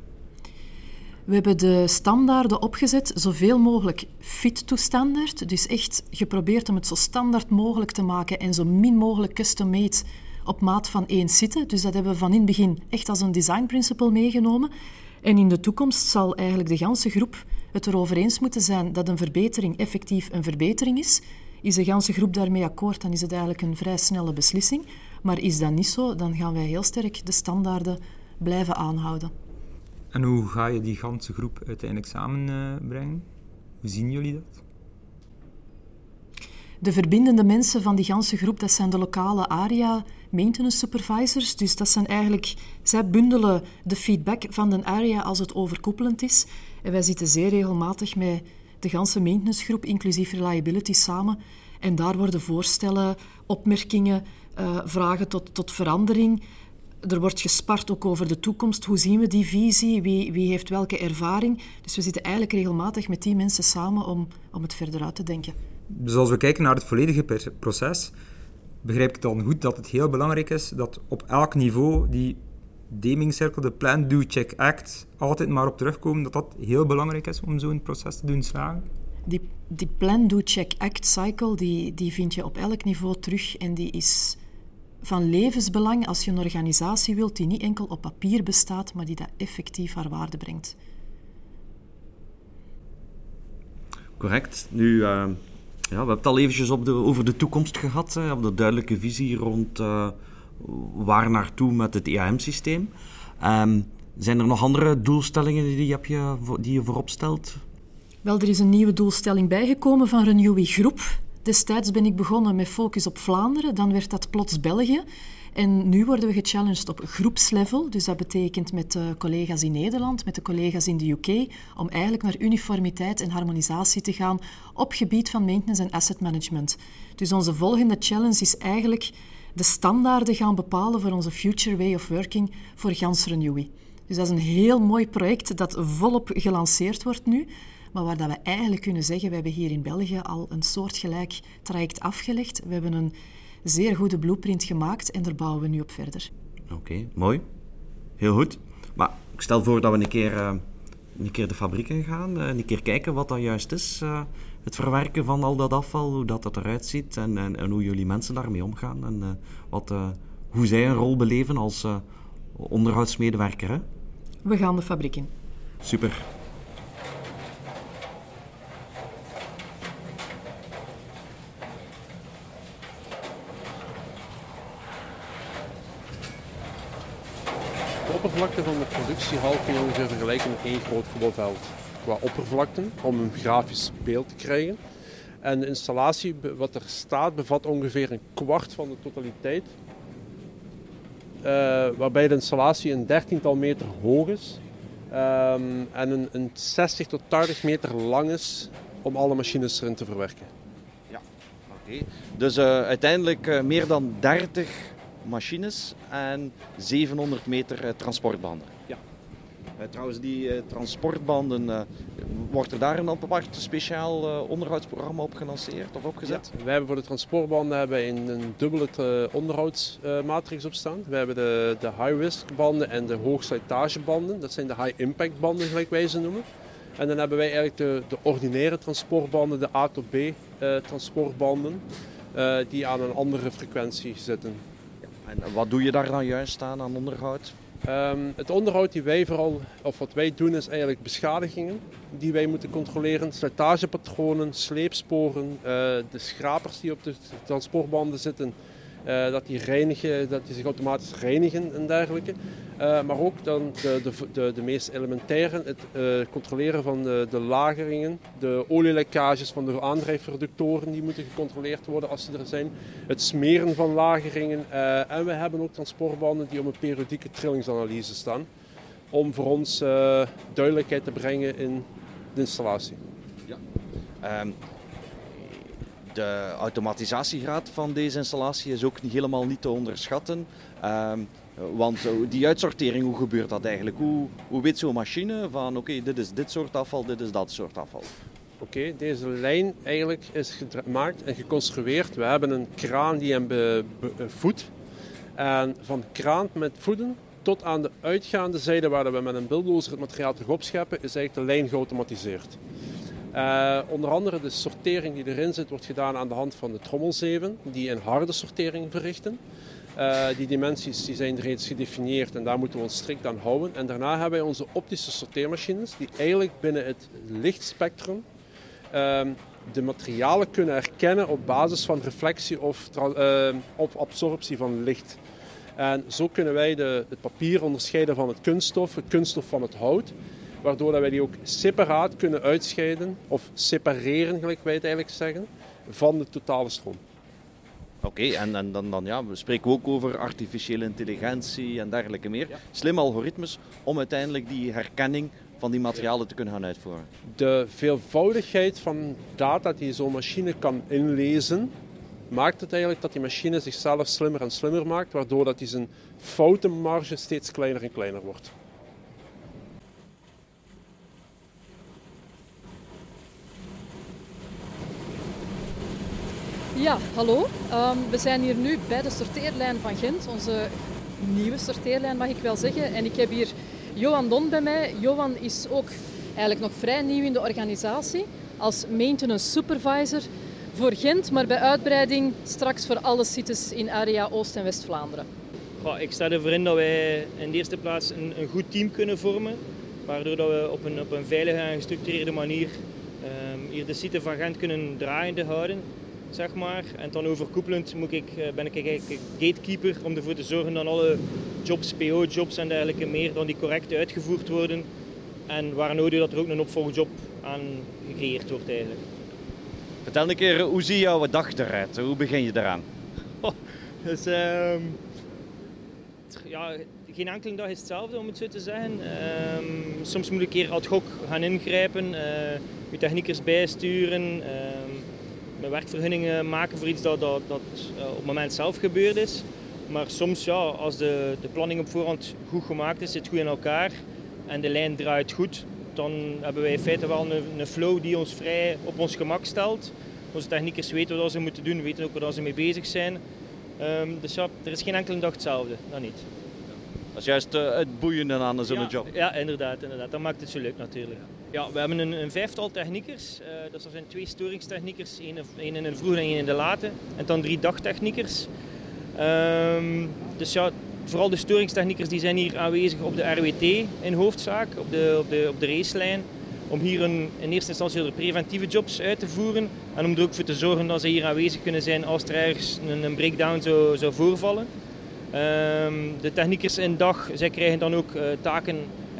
We hebben de standaarden opgezet, zoveel mogelijk fit to standard. Dus echt geprobeerd om het zo standaard mogelijk te maken en zo min mogelijk custom-made op maat van één site. Dus dat hebben we van in het begin echt als een design principle meegenomen. En in de toekomst zal eigenlijk de ganse groep het erover eens moeten zijn dat een verbetering effectief een verbetering is. Is de ganse groep daarmee akkoord, dan is het eigenlijk een vrij snelle beslissing. Maar is dat niet zo, dan gaan wij heel sterk de standaarden blijven aanhouden. En hoe ga je die ganse groep uiteindelijk samenbrengen? Uh, hoe zien jullie dat? De verbindende mensen van die ganse groep, dat zijn de lokale area maintenance supervisors. Dus dat zijn eigenlijk, zij bundelen de feedback van de area als het overkoepelend is. En wij zitten zeer regelmatig met de ganse maintenance groep, inclusief reliability, samen. En daar worden voorstellen, opmerkingen, uh, vragen tot, tot verandering. Er wordt gespart ook over de toekomst. Hoe zien we die visie? Wie, wie heeft welke ervaring? Dus we zitten eigenlijk regelmatig met die mensen samen om, om het verder uit te denken. Dus als we kijken naar het volledige proces, begrijp ik dan goed dat het heel belangrijk is dat op elk niveau die Deming-cirkel, de Plan, Do, Check, Act, altijd maar op terugkomen, dat dat heel belangrijk is om zo'n proces te doen slagen? Die, die Plan, Do, Check, Act cycle, die, die vind je op elk niveau terug en die is van levensbelang als je een organisatie wilt die niet enkel op papier bestaat, maar die dat effectief haar waarde brengt. Correct. Nu, uh, ja, we hebben het al eventjes op de, over de toekomst gehad, hè, op de duidelijke visie rond uh, waar naartoe met het E A M-systeem. Um, zijn er nog andere doelstellingen die, heb je, die je voorop stelt? Wel, er is een nieuwe doelstelling bijgekomen van Renewi Groep. Destijds ben ik begonnen met focus op Vlaanderen, dan werd dat plots België. En nu worden we gechallenged op groepslevel, dus dat betekent met de collega's in Nederland, met de collega's in de U K, om eigenlijk naar uniformiteit en harmonisatie te gaan op gebied van maintenance en asset management. Dus onze volgende challenge is eigenlijk de standaarden gaan bepalen voor onze future way of working voor gans Renewi. Dus dat is een heel mooi project dat volop gelanceerd wordt nu, maar waar dat we eigenlijk kunnen zeggen, we hebben hier in België al een soortgelijk traject afgelegd. We hebben een zeer goede blueprint gemaakt en daar bouwen we nu op verder. Oké, okay, mooi. Heel goed. Maar ik stel voor dat we een keer, uh, een keer de fabriek in gaan, uh, een keer kijken wat dat juist is, uh, het verwerken van al dat afval, hoe dat, dat eruit ziet en, en, en hoe jullie mensen daarmee omgaan en uh, wat, uh, hoe zij een rol beleven als uh, onderhoudsmedewerker. Hè? We gaan de fabriek in. Super. De oppervlakte van de productiehal kun je ongeveer vergelijken met één groot voetbalveld. qua oppervlakten om een grafisch beeld te krijgen. En de installatie, wat er staat, bevat ongeveer een kwart van de totaliteit. Uh, waarbij de installatie een dertiental meter hoog is um, en een, een zestig tot tachtig meter lang is om alle machines erin te verwerken. Ja, oké. Okay. Dus uh, uiteindelijk uh, meer dan dertig machines en zevenhonderd meter uh, transportbanden. Ja. Uh, trouwens, die uh, transportbanden, uh, wordt er daar een apart speciaal uh, onderhoudsprogramma op gelanceerd of opgezet? Ja, wij hebben voor de transportbanden hebben wij een, een dubbele uh, onderhoudsmatrix uh, op staan. We hebben de, de high-risk banden en de hoogslijtagebanden. Dat zijn de high-impact banden, gelijk wij ze noemen. En dan hebben wij eigenlijk de, de ordinaire transportbanden, de A tot B uh, transportbanden, uh, die aan een andere frequentie zitten. Ja. En wat doe je daar dan juist aan, aan onderhoud? Um, het onderhoud die wij vooral, of wat wij doen, is eigenlijk beschadigingen die wij moeten controleren. Slijtagepatronen, sleepsporen, uh, de schrapers die op de transportbanden zitten, uh, dat, die reinigen, dat die zich automatisch reinigen en dergelijke. Uh, maar ook dan de, de, de, de meest elementaire, het uh, controleren van de, de lageringen, de olielekkages van de aandrijfreductoren die moeten gecontroleerd worden als ze er zijn, het smeren van lageringen uh, en we hebben ook transportbanden die op een periodieke trillingsanalyse staan om voor ons uh, duidelijkheid te brengen in de installatie. Ja. Um, de automatisatiegraad van deze installatie is ook niet helemaal niet te onderschatten. Um, Want die uitsortering, hoe gebeurt dat eigenlijk? Hoe, hoe weet zo'n machine van oké, okay, dit is dit soort afval, dit is dat soort afval? Oké, okay, deze lijn eigenlijk is gemaakt en geconstrueerd. We hebben een kraan die hem be, be, voedt. En van kraan met voeden tot aan de uitgaande zijde waar we met een bulldozer het materiaal terug opscheppen, is eigenlijk de lijn geautomatiseerd. Uh, onder andere de sortering die erin zit wordt gedaan aan de hand van de trommelzeven die een harde sortering verrichten. Uh, die dimensies die zijn reeds gedefinieerd en daar moeten we ons strikt aan houden. En daarna hebben wij onze optische sorteermachines die eigenlijk binnen het lichtspectrum uh, de materialen kunnen herkennen op basis van reflectie of, tra- uh, of absorptie van licht. En zo kunnen wij de, het papier onderscheiden van het kunststof, het kunststof van het hout. Waardoor dat wij die ook separaat kunnen uitscheiden of separeren, gelijk wij het eigenlijk zeggen, van de totale stroom. Oké, okay, en, en dan, dan ja, we spreken ook over artificiële intelligentie en dergelijke meer. Ja. Slimme algoritmes om uiteindelijk die herkenning van die materialen te kunnen gaan uitvoeren. De veelvoudigheid van data die zo'n machine kan inlezen, maakt het eigenlijk dat die machine zichzelf slimmer en slimmer maakt, waardoor dat die zijn foutenmarge steeds kleiner en kleiner wordt. Ja, hallo. Um, we zijn hier nu bij de sorteerlijn van Gent, onze nieuwe sorteerlijn mag ik wel zeggen. En ik heb hier Johan Don bij mij. Johan is ook eigenlijk nog vrij nieuw in de organisatie als maintenance supervisor voor Gent, maar bij uitbreiding straks voor alle sites in area Oost- en West-Vlaanderen. Ja, ik sta ervoor in dat wij in de eerste plaats een, een goed team kunnen vormen, waardoor dat we op een, op een veilige en gestructureerde manier um, hier de site van Gent kunnen draaiende houden. Zeg maar. En dan overkoepelend moet ik, ben ik eigenlijk gatekeeper om ervoor te zorgen dat alle jobs, P O-jobs en dergelijke meer, dan die correct uitgevoerd worden. En waar nodig dat er ook een opvolgjob aan gecreëerd wordt eigenlijk. Vertel een keer, hoe ziet jouw dag eruit? Hoe begin je eraan? Oh, dus, um, ja, geen enkele dag is hetzelfde om het zo te zeggen. Um, soms moet ik een keer ad hoc gaan ingrijpen, uh, je techniekers bijsturen. Um, Mijn werkvergunningen maken voor iets dat, dat, dat uh, op het moment zelf gebeurd is. Maar soms, ja, als de, de planning op voorhand goed gemaakt is, zit goed in elkaar en de lijn draait goed, dan hebben wij in feite wel een, een flow die ons vrij op ons gemak stelt. Onze techniekers weten wat ze moeten doen, weten ook waar ze mee bezig zijn. Um, dus ja, er is geen enkele dag hetzelfde, dat niet. Dat is juist uh, het boeiende aan zo'n ja, job. Ja, inderdaad, inderdaad. Dat maakt het zo leuk natuurlijk. Ja, we hebben een, een vijftal techniekers. Uh, dus er zijn twee storingstechniekers, één, één in de vroege en één in de late. En dan drie dagtechniekers. Um, dus ja, vooral de storingstechniekers die zijn hier aanwezig op de R W T in hoofdzaak, op de, op de, op de racelijn. Om hier een, in eerste instantie de preventieve jobs uit te voeren. En om er ook voor te zorgen dat ze hier aanwezig kunnen zijn als er ergens een, een breakdown zou, zou voorvallen. Um, de techniekers in dag, zij krijgen dan ook uh, taken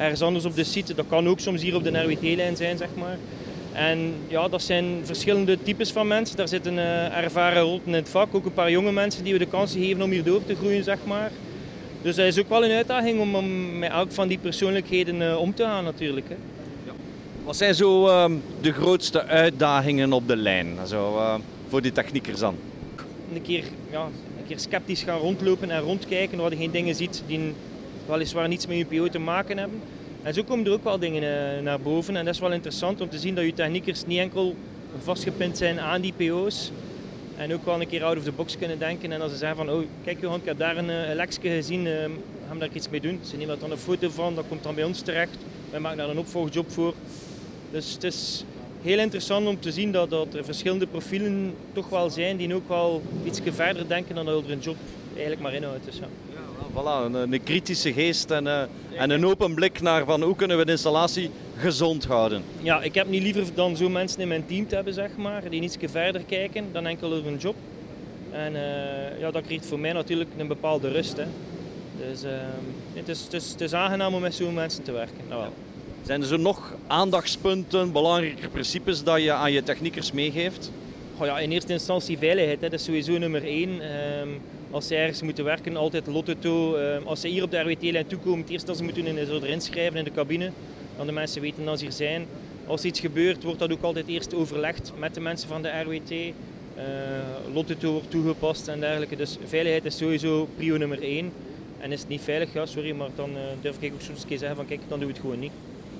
ergens anders op de site. Dat kan ook soms hier op de R W T-lijn zijn, zeg maar. En ja, dat zijn verschillende types van mensen. Daar zitten uh, ervaren rotten in het vak, ook een paar jonge mensen die we de kans geven om hier door te groeien, zeg maar. Dus dat is ook wel een uitdaging om, om met elk van die persoonlijkheden uh, om te gaan natuurlijk. Hè. Ja. Wat zijn zo uh, de grootste uitdagingen op de lijn, zo, uh, voor die techniekers dan? Een keer, ja, een keer sceptisch gaan rondlopen en rondkijken, waar je geen dingen ziet die weliswaar niets met je P O te maken hebben. En zo komen er ook wel dingen uh, naar boven en dat is wel interessant om te zien dat je techniekers niet enkel vastgepind zijn aan die P O's en ook wel een keer out of the box kunnen denken en als ze zeggen van oh kijk Johan, ik heb daar een, een lekje gezien, uh, gaan we daar iets mee doen. Ze nemen daar dan een foto van, dat komt dan bij ons terecht, wij maken daar een opvolgjob voor. Dus het is heel interessant om te zien dat, dat er verschillende profielen toch wel zijn die ook wel iets verder denken dan dat er een job eigenlijk maar inhoudt. Dus, ja. Voilà, een, een kritische geest en, uh, en een open blik naar van hoe kunnen we de installatie gezond houden. Ja, ik heb niet liever dan zo mensen in mijn team te hebben, zeg maar, die iets verder kijken dan enkel over een job. En uh, ja, dat creëert voor mij natuurlijk een bepaalde rust. Hè. Dus uh, het, is, het, is, het is aangenaam om met zo'n mensen te werken. Nou, wel. Zijn er zo nog aandachtspunten, belangrijke principes dat je aan je techniekers meegeeft? Oh ja, in eerste instantie veiligheid, hè. Dat is sowieso nummer één. Um, Als ze ergens moeten werken, altijd lotto. Uh, als ze hier op de R W T-lijn toekomen, het eerste dat ze moeten doen is erin schrijven in de cabine. Dan de mensen weten dat ze hier zijn. Als er iets gebeurt, wordt dat ook altijd eerst overlegd met de mensen van de R W T. Uh, lotto wordt toegepast en dergelijke. Dus veiligheid is sowieso prio nummer één. En is het niet veilig, ja, sorry, maar dan uh, durf ik ook soms een keer zeggen van kijk, dan doen we het gewoon niet.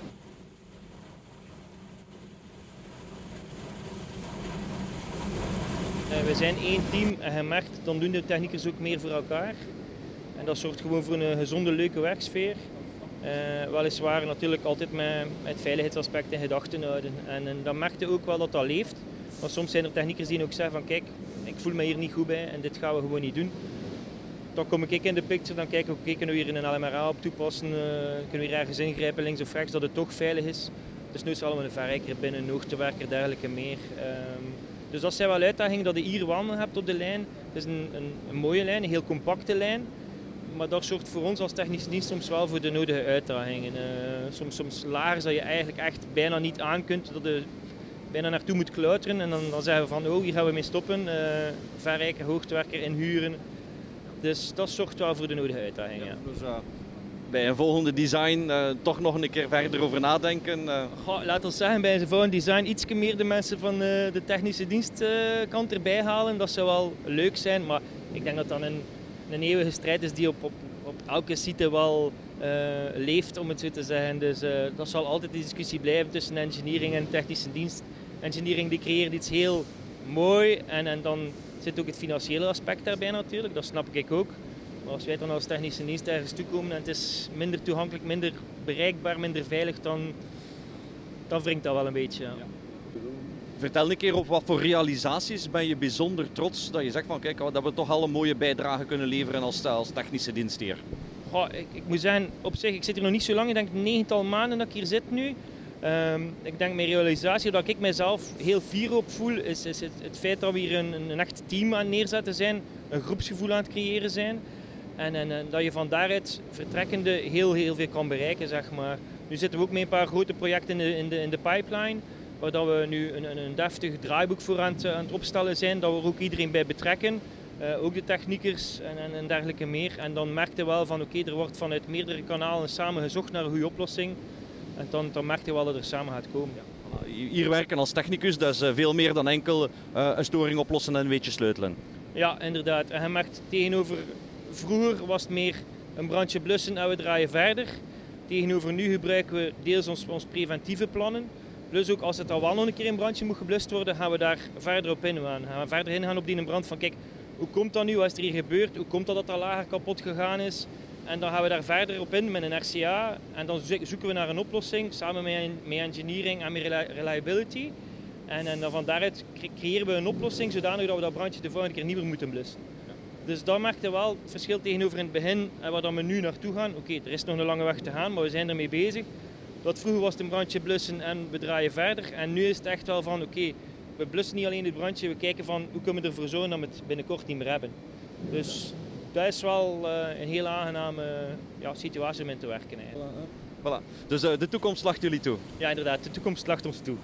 Uh, we zijn één team en je merkt, dan doen de techniekers ook meer voor elkaar. En dat zorgt gewoon voor een gezonde, leuke werksfeer. Uh, weliswaar natuurlijk altijd met het veiligheidsaspect in gedachten houden. En, en dan merk je ook wel dat dat leeft. Maar soms zijn er techniekers die ook zeggen van kijk, ik voel me hier niet goed bij en dit gaan we gewoon niet doen. Dan kom ik in de picture, dan kijken we, oké, kunnen we hier een L M R A op toepassen, uh, kunnen we hier ergens ingrijpen links of rechts dat het toch veilig is. Dus nu is allemaal een verrijker binnen, een hoogtewerker, dergelijke meer. Um, Dus dat zijn wel uitdagingen dat je hier wandelen hebt op de lijn. Het is een, een, een mooie lijn, een heel compacte lijn. Maar dat zorgt voor ons als technische dienst soms wel voor de nodige uitdagingen. Uh, soms, soms lagers dat je eigenlijk echt bijna niet aan kunt, dat je bijna naartoe moet klauteren. En dan, dan zeggen we van, oh, hier gaan we mee stoppen. Uh, verrijker, hoogtewerker inhuren. Dus dat zorgt wel voor de nodige uitdagingen. Ja. Ja, dus, uh, bij een volgende design uh, toch nog een keer verder over nadenken. Uh. Goh, laat ons zeggen, bij een volgende design iets meer de mensen van uh, de technische dienstkant uh, erbij halen. Dat zou wel leuk zijn, maar ik denk dat dat een, een eeuwige strijd is die op, op, op elke site wel uh, leeft, om het zo te zeggen. Dus uh, dat zal altijd die discussie blijven tussen engineering en technische dienst. Engineering die creëert iets heel mooi en, en dan zit ook het financiële aspect daarbij natuurlijk, dat snap ik ook. Maar als wij dan als technische dienst ergens toekomen en het is minder toegankelijk, minder bereikbaar, minder veilig, dan, dan wringt dat wel een beetje. Ja. Ja. Vertel een keer op wat voor realisaties ben je bijzonder trots dat je zegt van kijk, dat we toch al een mooie bijdrage kunnen leveren als, als technische dienst hier. Goh, ik, ik moet zeggen, op zich, ik zit hier nog niet zo lang, ik denk een negental maanden dat ik hier zit nu. Um, ik denk mijn realisatie, dat ik mezelf heel fier op voel, is, is het, het feit dat we hier een, een echt team aan het neerzetten zijn, een groepsgevoel aan het creëren zijn. En, en, en dat je van daaruit vertrekkende heel, heel veel kan bereiken, zeg maar. Nu zitten we ook met een paar grote projecten in de, in de, in de pipeline, waar dat we nu een, een deftig draaiboek voor aan het, aan het opstellen zijn, dat we er ook iedereen bij betrekken. Uh, ook de techniekers en, en, en dergelijke meer. En dan merk je wel van oké, okay, er wordt vanuit meerdere kanalen samen gezocht naar een goede oplossing. En dan, dan merk je wel dat er samen gaat komen. Ja. Hier werken als technicus, dat is veel meer dan enkel uh, een storing oplossen en een beetje sleutelen. Ja, inderdaad. En je merkt tegenover vroeger was het meer een brandje blussen en we draaien verder. Tegenover nu gebruiken we deels ons, ons preventieve plannen. Plus ook als het al wel nog een keer een brandje moet geblust worden, gaan we daar verder op ingaan. Gaan we verder ingaan op die brand van kijk, hoe komt dat nu, wat is er hier gebeurd, hoe komt dat dat dat lager kapot gegaan is. En dan gaan we daar verder op in met een R C A en dan zoeken we naar een oplossing samen met, met engineering en met reliability. En, en dan van daaruit creëren we een oplossing zodanig dat we dat brandje de volgende keer niet meer moeten blussen. Dus dat merkte wel het verschil tegenover in het begin en waar we nu naartoe gaan. Oké, okay, er is nog een lange weg te gaan, maar we zijn ermee bezig. Dat vroeger was het een brandje blussen en we draaien verder. En nu is het echt wel van oké, okay, we blussen niet alleen het brandje, we kijken van hoe kunnen we ervoor zorgen dat we het binnenkort niet meer hebben. Dus dat is wel uh, een heel aangename ja, situatie om in te werken. Eigenlijk. Voilà. Dus uh, de toekomst lacht jullie toe? Ja, inderdaad. De toekomst lacht ons toe.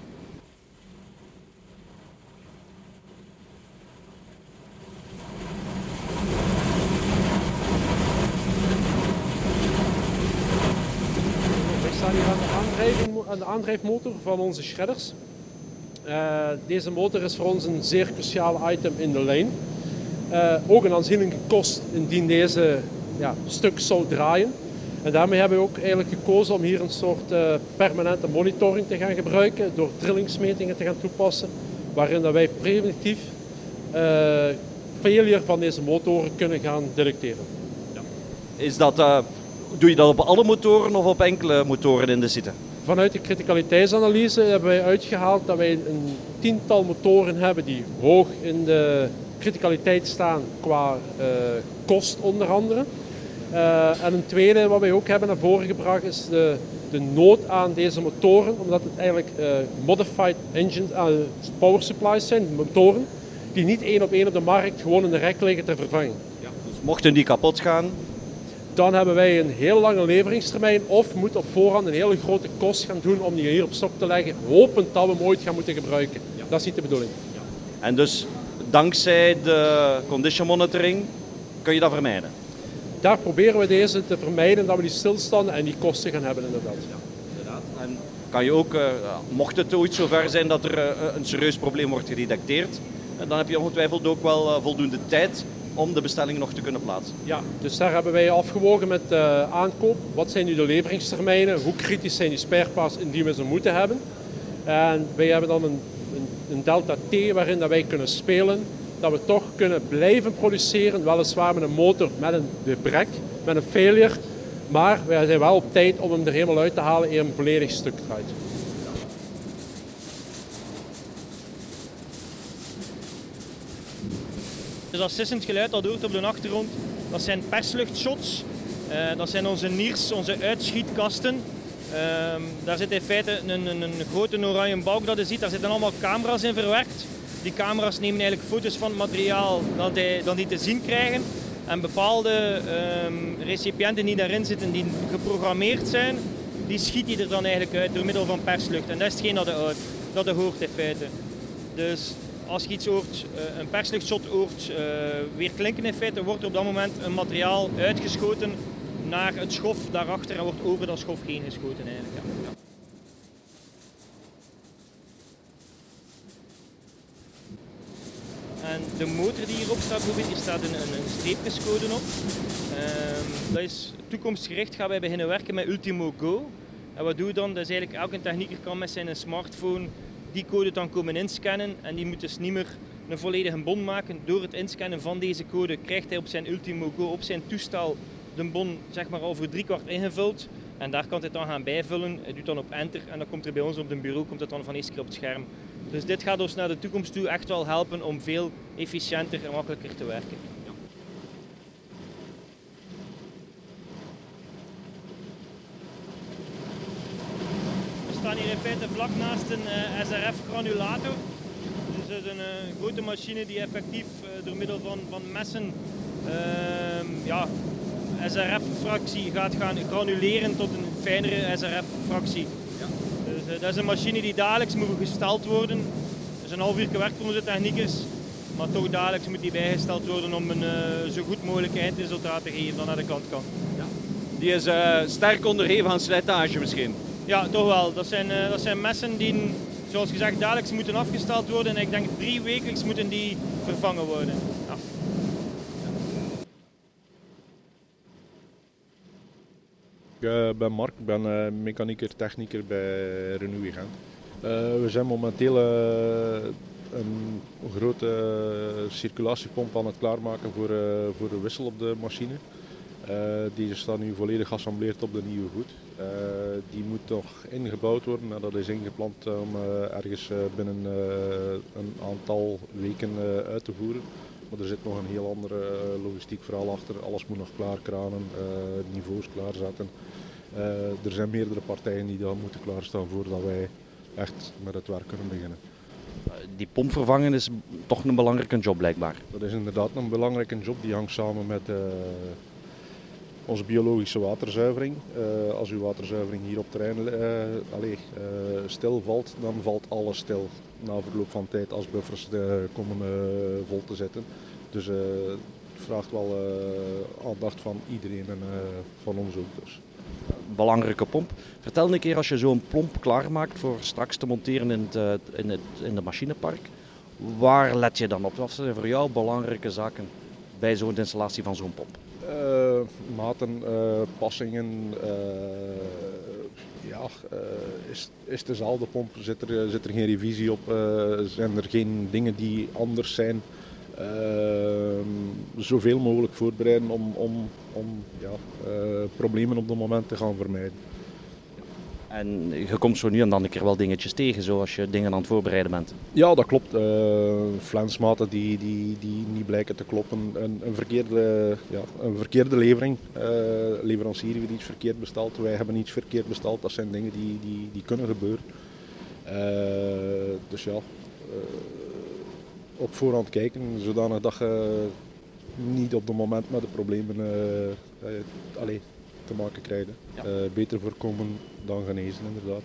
We staan hier aan de, aandrijving, aan de aandrijfmotor van onze shredders. Uh, deze motor is voor ons een zeer cruciaal item in de lijn. Uh, ook een aanzienlijke kost indien deze ja, stuk zou draaien. En daarmee hebben we ook eigenlijk gekozen om hier een soort uh, permanente monitoring te gaan gebruiken, door trillingsmetingen te gaan toepassen, waarin dat wij preventief uh, failure van deze motoren kunnen gaan detecteren. Ja. Is dat, uh, doe je dat op alle motoren of op enkele motoren in de site? Vanuit de criticaliteitsanalyse hebben wij uitgehaald dat wij een tiental motoren hebben die hoog in de criticaliteit staan qua uh, kost onder andere. Uh, en een tweede wat wij ook hebben naar voren gebracht is de, de nood aan deze motoren, omdat het eigenlijk uh, modified engines, uh, power supplies zijn, motoren, die niet één op één op de markt gewoon in de rek liggen te vervangen. Ja, dus mochten die kapot gaan? Dan hebben wij een heel lange leveringstermijn of moeten op voorhand een hele grote kost gaan doen om die hier op stok te leggen, hopend dat we hem ooit gaan moeten gebruiken. Ja. Dat is niet de bedoeling. Ja. En dus dankzij de condition monitoring kun je dat vermijden? Daar proberen we deze te vermijden, dat we die stilstanden en die kosten gaan hebben inderdaad. Ja, inderdaad. En kan je ook, uh, mocht het ooit zover zijn dat er uh, een serieus probleem wordt gedetecteerd, dan heb je ongetwijfeld ook wel uh, voldoende tijd om de bestelling nog te kunnen plaatsen. Ja, dus daar hebben wij afgewogen met uh, aankoop. Wat zijn nu de leveringstermijnen? Hoe kritisch zijn die spareparts indien we ze moeten hebben? En wij hebben dan een, een, een delta T waarin dat wij kunnen spelen. Dat we toch kunnen blijven produceren, weliswaar met een motor met een gebrek, met een failure. Maar wij zijn wel op tijd om hem er helemaal uit te halen eer een volledig stuk draait. Dus dat sissend geluid dat hoort op de achtergrond, dat zijn persluchtshots. Uh, dat zijn onze niers, onze uitschietkasten. Uh, daar zit in feite een, een, een grote oranje balk dat je ziet, daar zitten allemaal camera's in verwerkt. Die camera's nemen eigenlijk foto's van het materiaal dat die, dat die te zien krijgen. En bepaalde um, recipiënten die daarin zitten, die geprogrammeerd zijn, die schiet je er dan eigenlijk uit door middel van perslucht. En dat is hetgeen dat je, uit, dat je hoort in feite. Dus als je iets hoort, een persluchtshot hoort, uh, weer klinken in feite, wordt er op dat moment een materiaal uitgeschoten naar het schof daarachter en wordt over dat schof heen geschoten eigenlijk. Ja. Ja. En de motor die hierop staat, bijvoorbeeld, hier staat een, een, een streepjescode op. Um, dat is toekomstgericht, gaan wij beginnen werken met Ultimo Go. En wat doe je dan? Dat is eigenlijk elke technieker kan met zijn smartphone die code dan komen inscannen en die moet dus niet meer een volledige bon maken. Door het inscannen van deze code krijgt hij op zijn Ultimo Go, op zijn toestel, de bon zeg maar al voor driekwart ingevuld. En daar kan hij dan gaan bijvullen. Hij doet dan op enter en dan komt er bij ons op het bureau komt het dan van eerste keer op het scherm. Dus dit gaat ons naar de toekomst toe echt wel helpen om veel efficiënter en makkelijker te werken. Ja. We staan hier in feite vlak naast een uh, S R F-granulator. Dus dat is een uh, grote machine die effectief uh, door middel van, van messen uh, ja, S R F-fractie gaat gaan granuleren tot een fijnere S R F-fractie. Dus, uh, dat is een machine die dagelijks moet gesteld worden. Dat is een half uur werk voor onze techniekers, maar toch dagelijks moet die bijgesteld worden om een uh, zo goed mogelijk eindresultaat te geven dat naar de klant kan. Ja. Die is uh, sterk onderhevig aan slijtage misschien? Ja, toch wel. Dat zijn, uh, dat zijn messen die, zoals gezegd, dagelijks moeten afgesteld worden en ik denk drie wekelijks moeten die vervangen worden. Ja. Ik uh, ben Mark, ik ben uh, mechanieker, technieker bij Renault Gent. Uh, we zijn momenteel uh, een grote uh, circulatiepomp aan het klaarmaken voor, uh, voor de wissel op de machine. Uh, die staat nu volledig geassembleerd op de nieuwe voet. Uh, die moet nog ingebouwd worden en dat is ingepland om uh, ergens uh, binnen uh, een aantal weken uh, uit te voeren. Maar er zit nog een heel ander uh, logistiek verhaal achter. Alles moet nog klaar kranen, uh, niveaus klaarzetten. Uh, er zijn meerdere partijen die dan moeten klaarstaan voordat wij echt met het werk kunnen beginnen. Die pomp vervangen is toch een belangrijke job blijkbaar. Dat is inderdaad een belangrijke job. Die hangt samen met, uh, onze biologische waterzuivering. Uh, als uw waterzuivering hier op terrein uh, allez, uh, stilvalt, dan valt alles stil. Na verloop van tijd als buffers uh, komen uh, vol te zitten. Dus uh, het vraagt wel uh, aandacht van iedereen en uh, van ons ook. Dus. Belangrijke pomp. Vertel een keer als je zo'n pomp klaarmaakt voor straks te monteren in het, in het in de machinepark. Waar let je dan op? Wat zijn voor jou belangrijke zaken bij zo'n installatie van zo'n pomp? Uh, maten, uh, passingen, uh, ja, uh, is, is dezelfde pomp, zit er, zit er geen revisie op, uh, zijn er geen dingen die anders zijn. Uh, zoveel mogelijk voorbereiden om, om, om ja, uh, problemen op dat moment te gaan vermijden. En je komt zo nu en dan een keer wel dingetjes tegen, zoals je dingen aan het voorbereiden bent. Ja, dat klopt. Uh, flensmaten die, die, die niet blijken te kloppen. Een, een, verkeerde, ja, een verkeerde levering. Uh, leverancier heeft iets verkeerd besteld. Wij hebben iets verkeerd besteld. Dat zijn dingen die, die, die kunnen gebeuren. Uh, dus ja, uh, op voorhand kijken, zodanig dat je niet op het moment met de problemen uh, uh, allez, te maken krijgt. Ja. Uh, beter voorkomen dan genezen, inderdaad.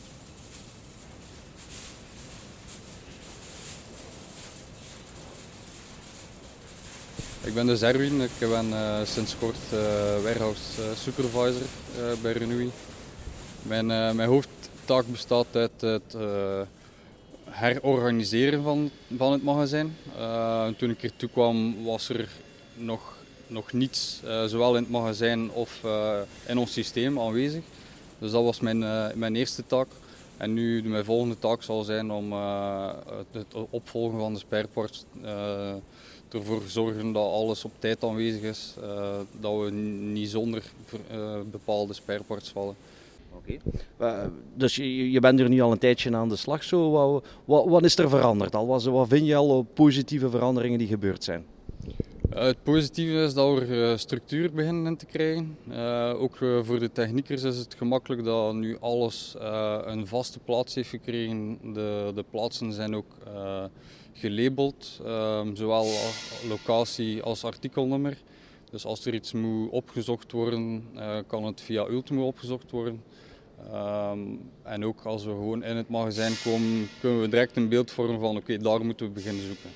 Ik ben dus Erwin, ik ben uh, sinds kort uh, warehouse uh, supervisor uh, bij Renewi. Mijn, uh, mijn hoofdtaak bestaat uit het uh, herorganiseren van, van het magazijn. Uh, toen ik er toe kwam was er nog, nog niets, uh, zowel in het magazijn of uh, in ons systeem aanwezig. Dus dat was mijn, uh, mijn eerste taak. En nu mijn volgende taak zal zijn om uh, het opvolgen van de spareparts, uh, ervoor zorgen dat alles op tijd aanwezig is, uh, dat we niet zonder uh, bepaalde spareparts vallen. Oké. Okay. Uh, dus je, je bent er nu al een tijdje aan de slag. Zo. Wat, wat, wat is er veranderd al? Wat, wat vind je al positieve veranderingen die gebeurd zijn? Uh, het positieve is dat we uh, structuur beginnen in te krijgen. Uh, ook uh, voor de techniekers is het gemakkelijk dat nu alles uh, een vaste plaats heeft gekregen. De, de plaatsen zijn ook uh, gelabeld, uh, zowel locatie als artikelnummer. Dus als er iets moet opgezocht worden, uh, kan het via Ultimo opgezocht worden. Um, en ook als we gewoon in het magazijn komen, kunnen we direct een beeld vormen van oké, okay, daar moeten we beginnen zoeken.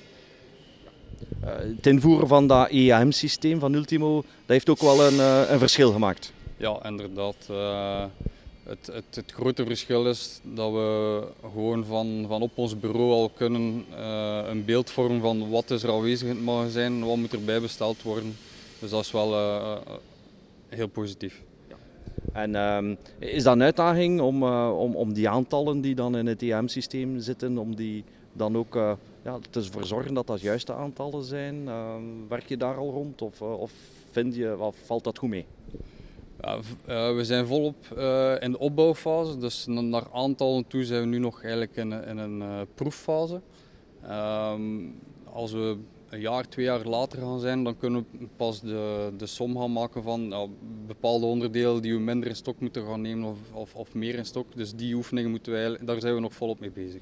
Uh, het invoeren van dat E A M-systeem van Ultimo, dat heeft ook wel een, uh, een verschil gemaakt. Ja, inderdaad. Uh, het, het, het grote verschil is dat we gewoon van, van op ons bureau al kunnen uh, een beeld vormen van wat is er aanwezig in het magazijn, wat moet erbij besteld worden. Dus dat is wel uh, heel positief. Ja. En uh, is dat een uitdaging om, uh, om, om die aantallen die dan in het E A M-systeem zitten, om die dan ook uh, ja, ervoor zorgen dat dat juiste aantallen zijn? Uh, werk je daar al rond of, uh, of, vind je, of valt dat goed mee? Ja, uh, we zijn volop uh, in de opbouwfase, dus naar aantallen toe zijn we nu nog eigenlijk in, in een uh, proeffase. Um, als we een jaar, twee jaar later gaan zijn, dan kunnen we pas de, de som gaan maken van nou, bepaalde onderdelen die we minder in stok moeten gaan nemen of, of, of meer in stok. Dus die oefeningen moeten wij, daar zijn we nog volop mee bezig.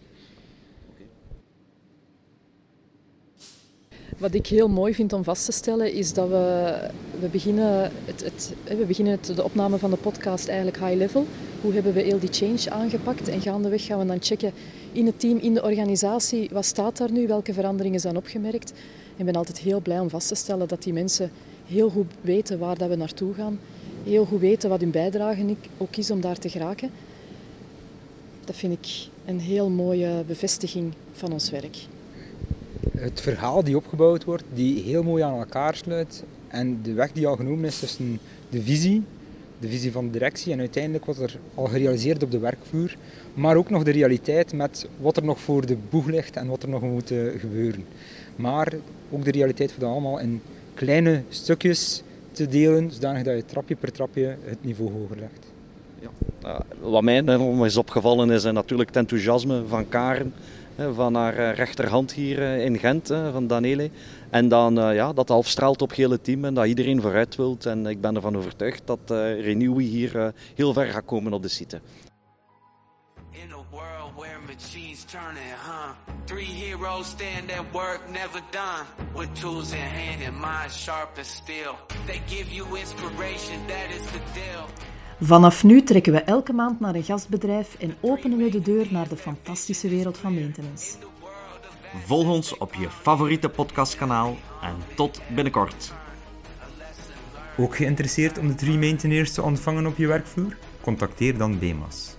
Wat ik heel mooi vind om vast te stellen is dat we, we beginnen, het, het, we beginnen het, de opname van de podcast eigenlijk high level. Hoe hebben we heel die change aangepakt? En gaandeweg gaan we dan checken in het team, in de organisatie, wat staat daar nu, welke veranderingen zijn opgemerkt. Ik ben altijd heel blij om vast te stellen dat die mensen heel goed weten waar dat we naartoe gaan. Heel goed weten wat hun bijdrage ook is om daar te geraken. Dat vind ik een heel mooie bevestiging van ons werk. Het verhaal die opgebouwd wordt, die heel mooi aan elkaar sluit en de weg die al genomen is tussen de visie, de visie van de directie en uiteindelijk wat er al gerealiseerd op de werkvloer, maar ook nog de realiteit met wat er nog voor de boeg ligt en wat er nog moet gebeuren. Maar ook de realiteit voor dat allemaal in kleine stukjes te delen, zodanig dat je trapje per trapje het niveau hoger legt. Ja. Uh, wat mij enorm is opgevallen is uh, natuurlijk het enthousiasme van Karen, uh, van haar uh, rechterhand hier uh, in Gent, uh, van Daniele. En dan uh, ja, dat afstraalt op het hele team en dat iedereen vooruit wilt. En ik ben ervan overtuigd dat uh, Renewi hier uh, heel ver gaat komen op de site. In a world where machines turning, huh? Three heroes stand at work, never done. With tools in hand and minds sharp as steel. They give you inspiration, that is the deal. Vanaf nu trekken we elke maand naar een gastbedrijf en openen we de deur naar de fantastische wereld van maintenance. Volg ons op je favoriete podcastkanaal en tot binnenkort. Ook geïnteresseerd om de drie maintainers te ontvangen op je werkvloer? Contacteer dan Demas.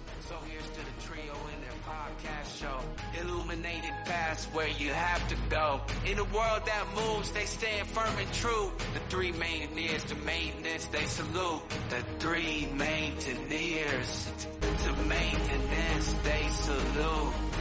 Where you have to go. In a world that moves, they stand firm and true. The three maintainers, the maintenance, they salute. The three maintainers, to maintenance, they salute.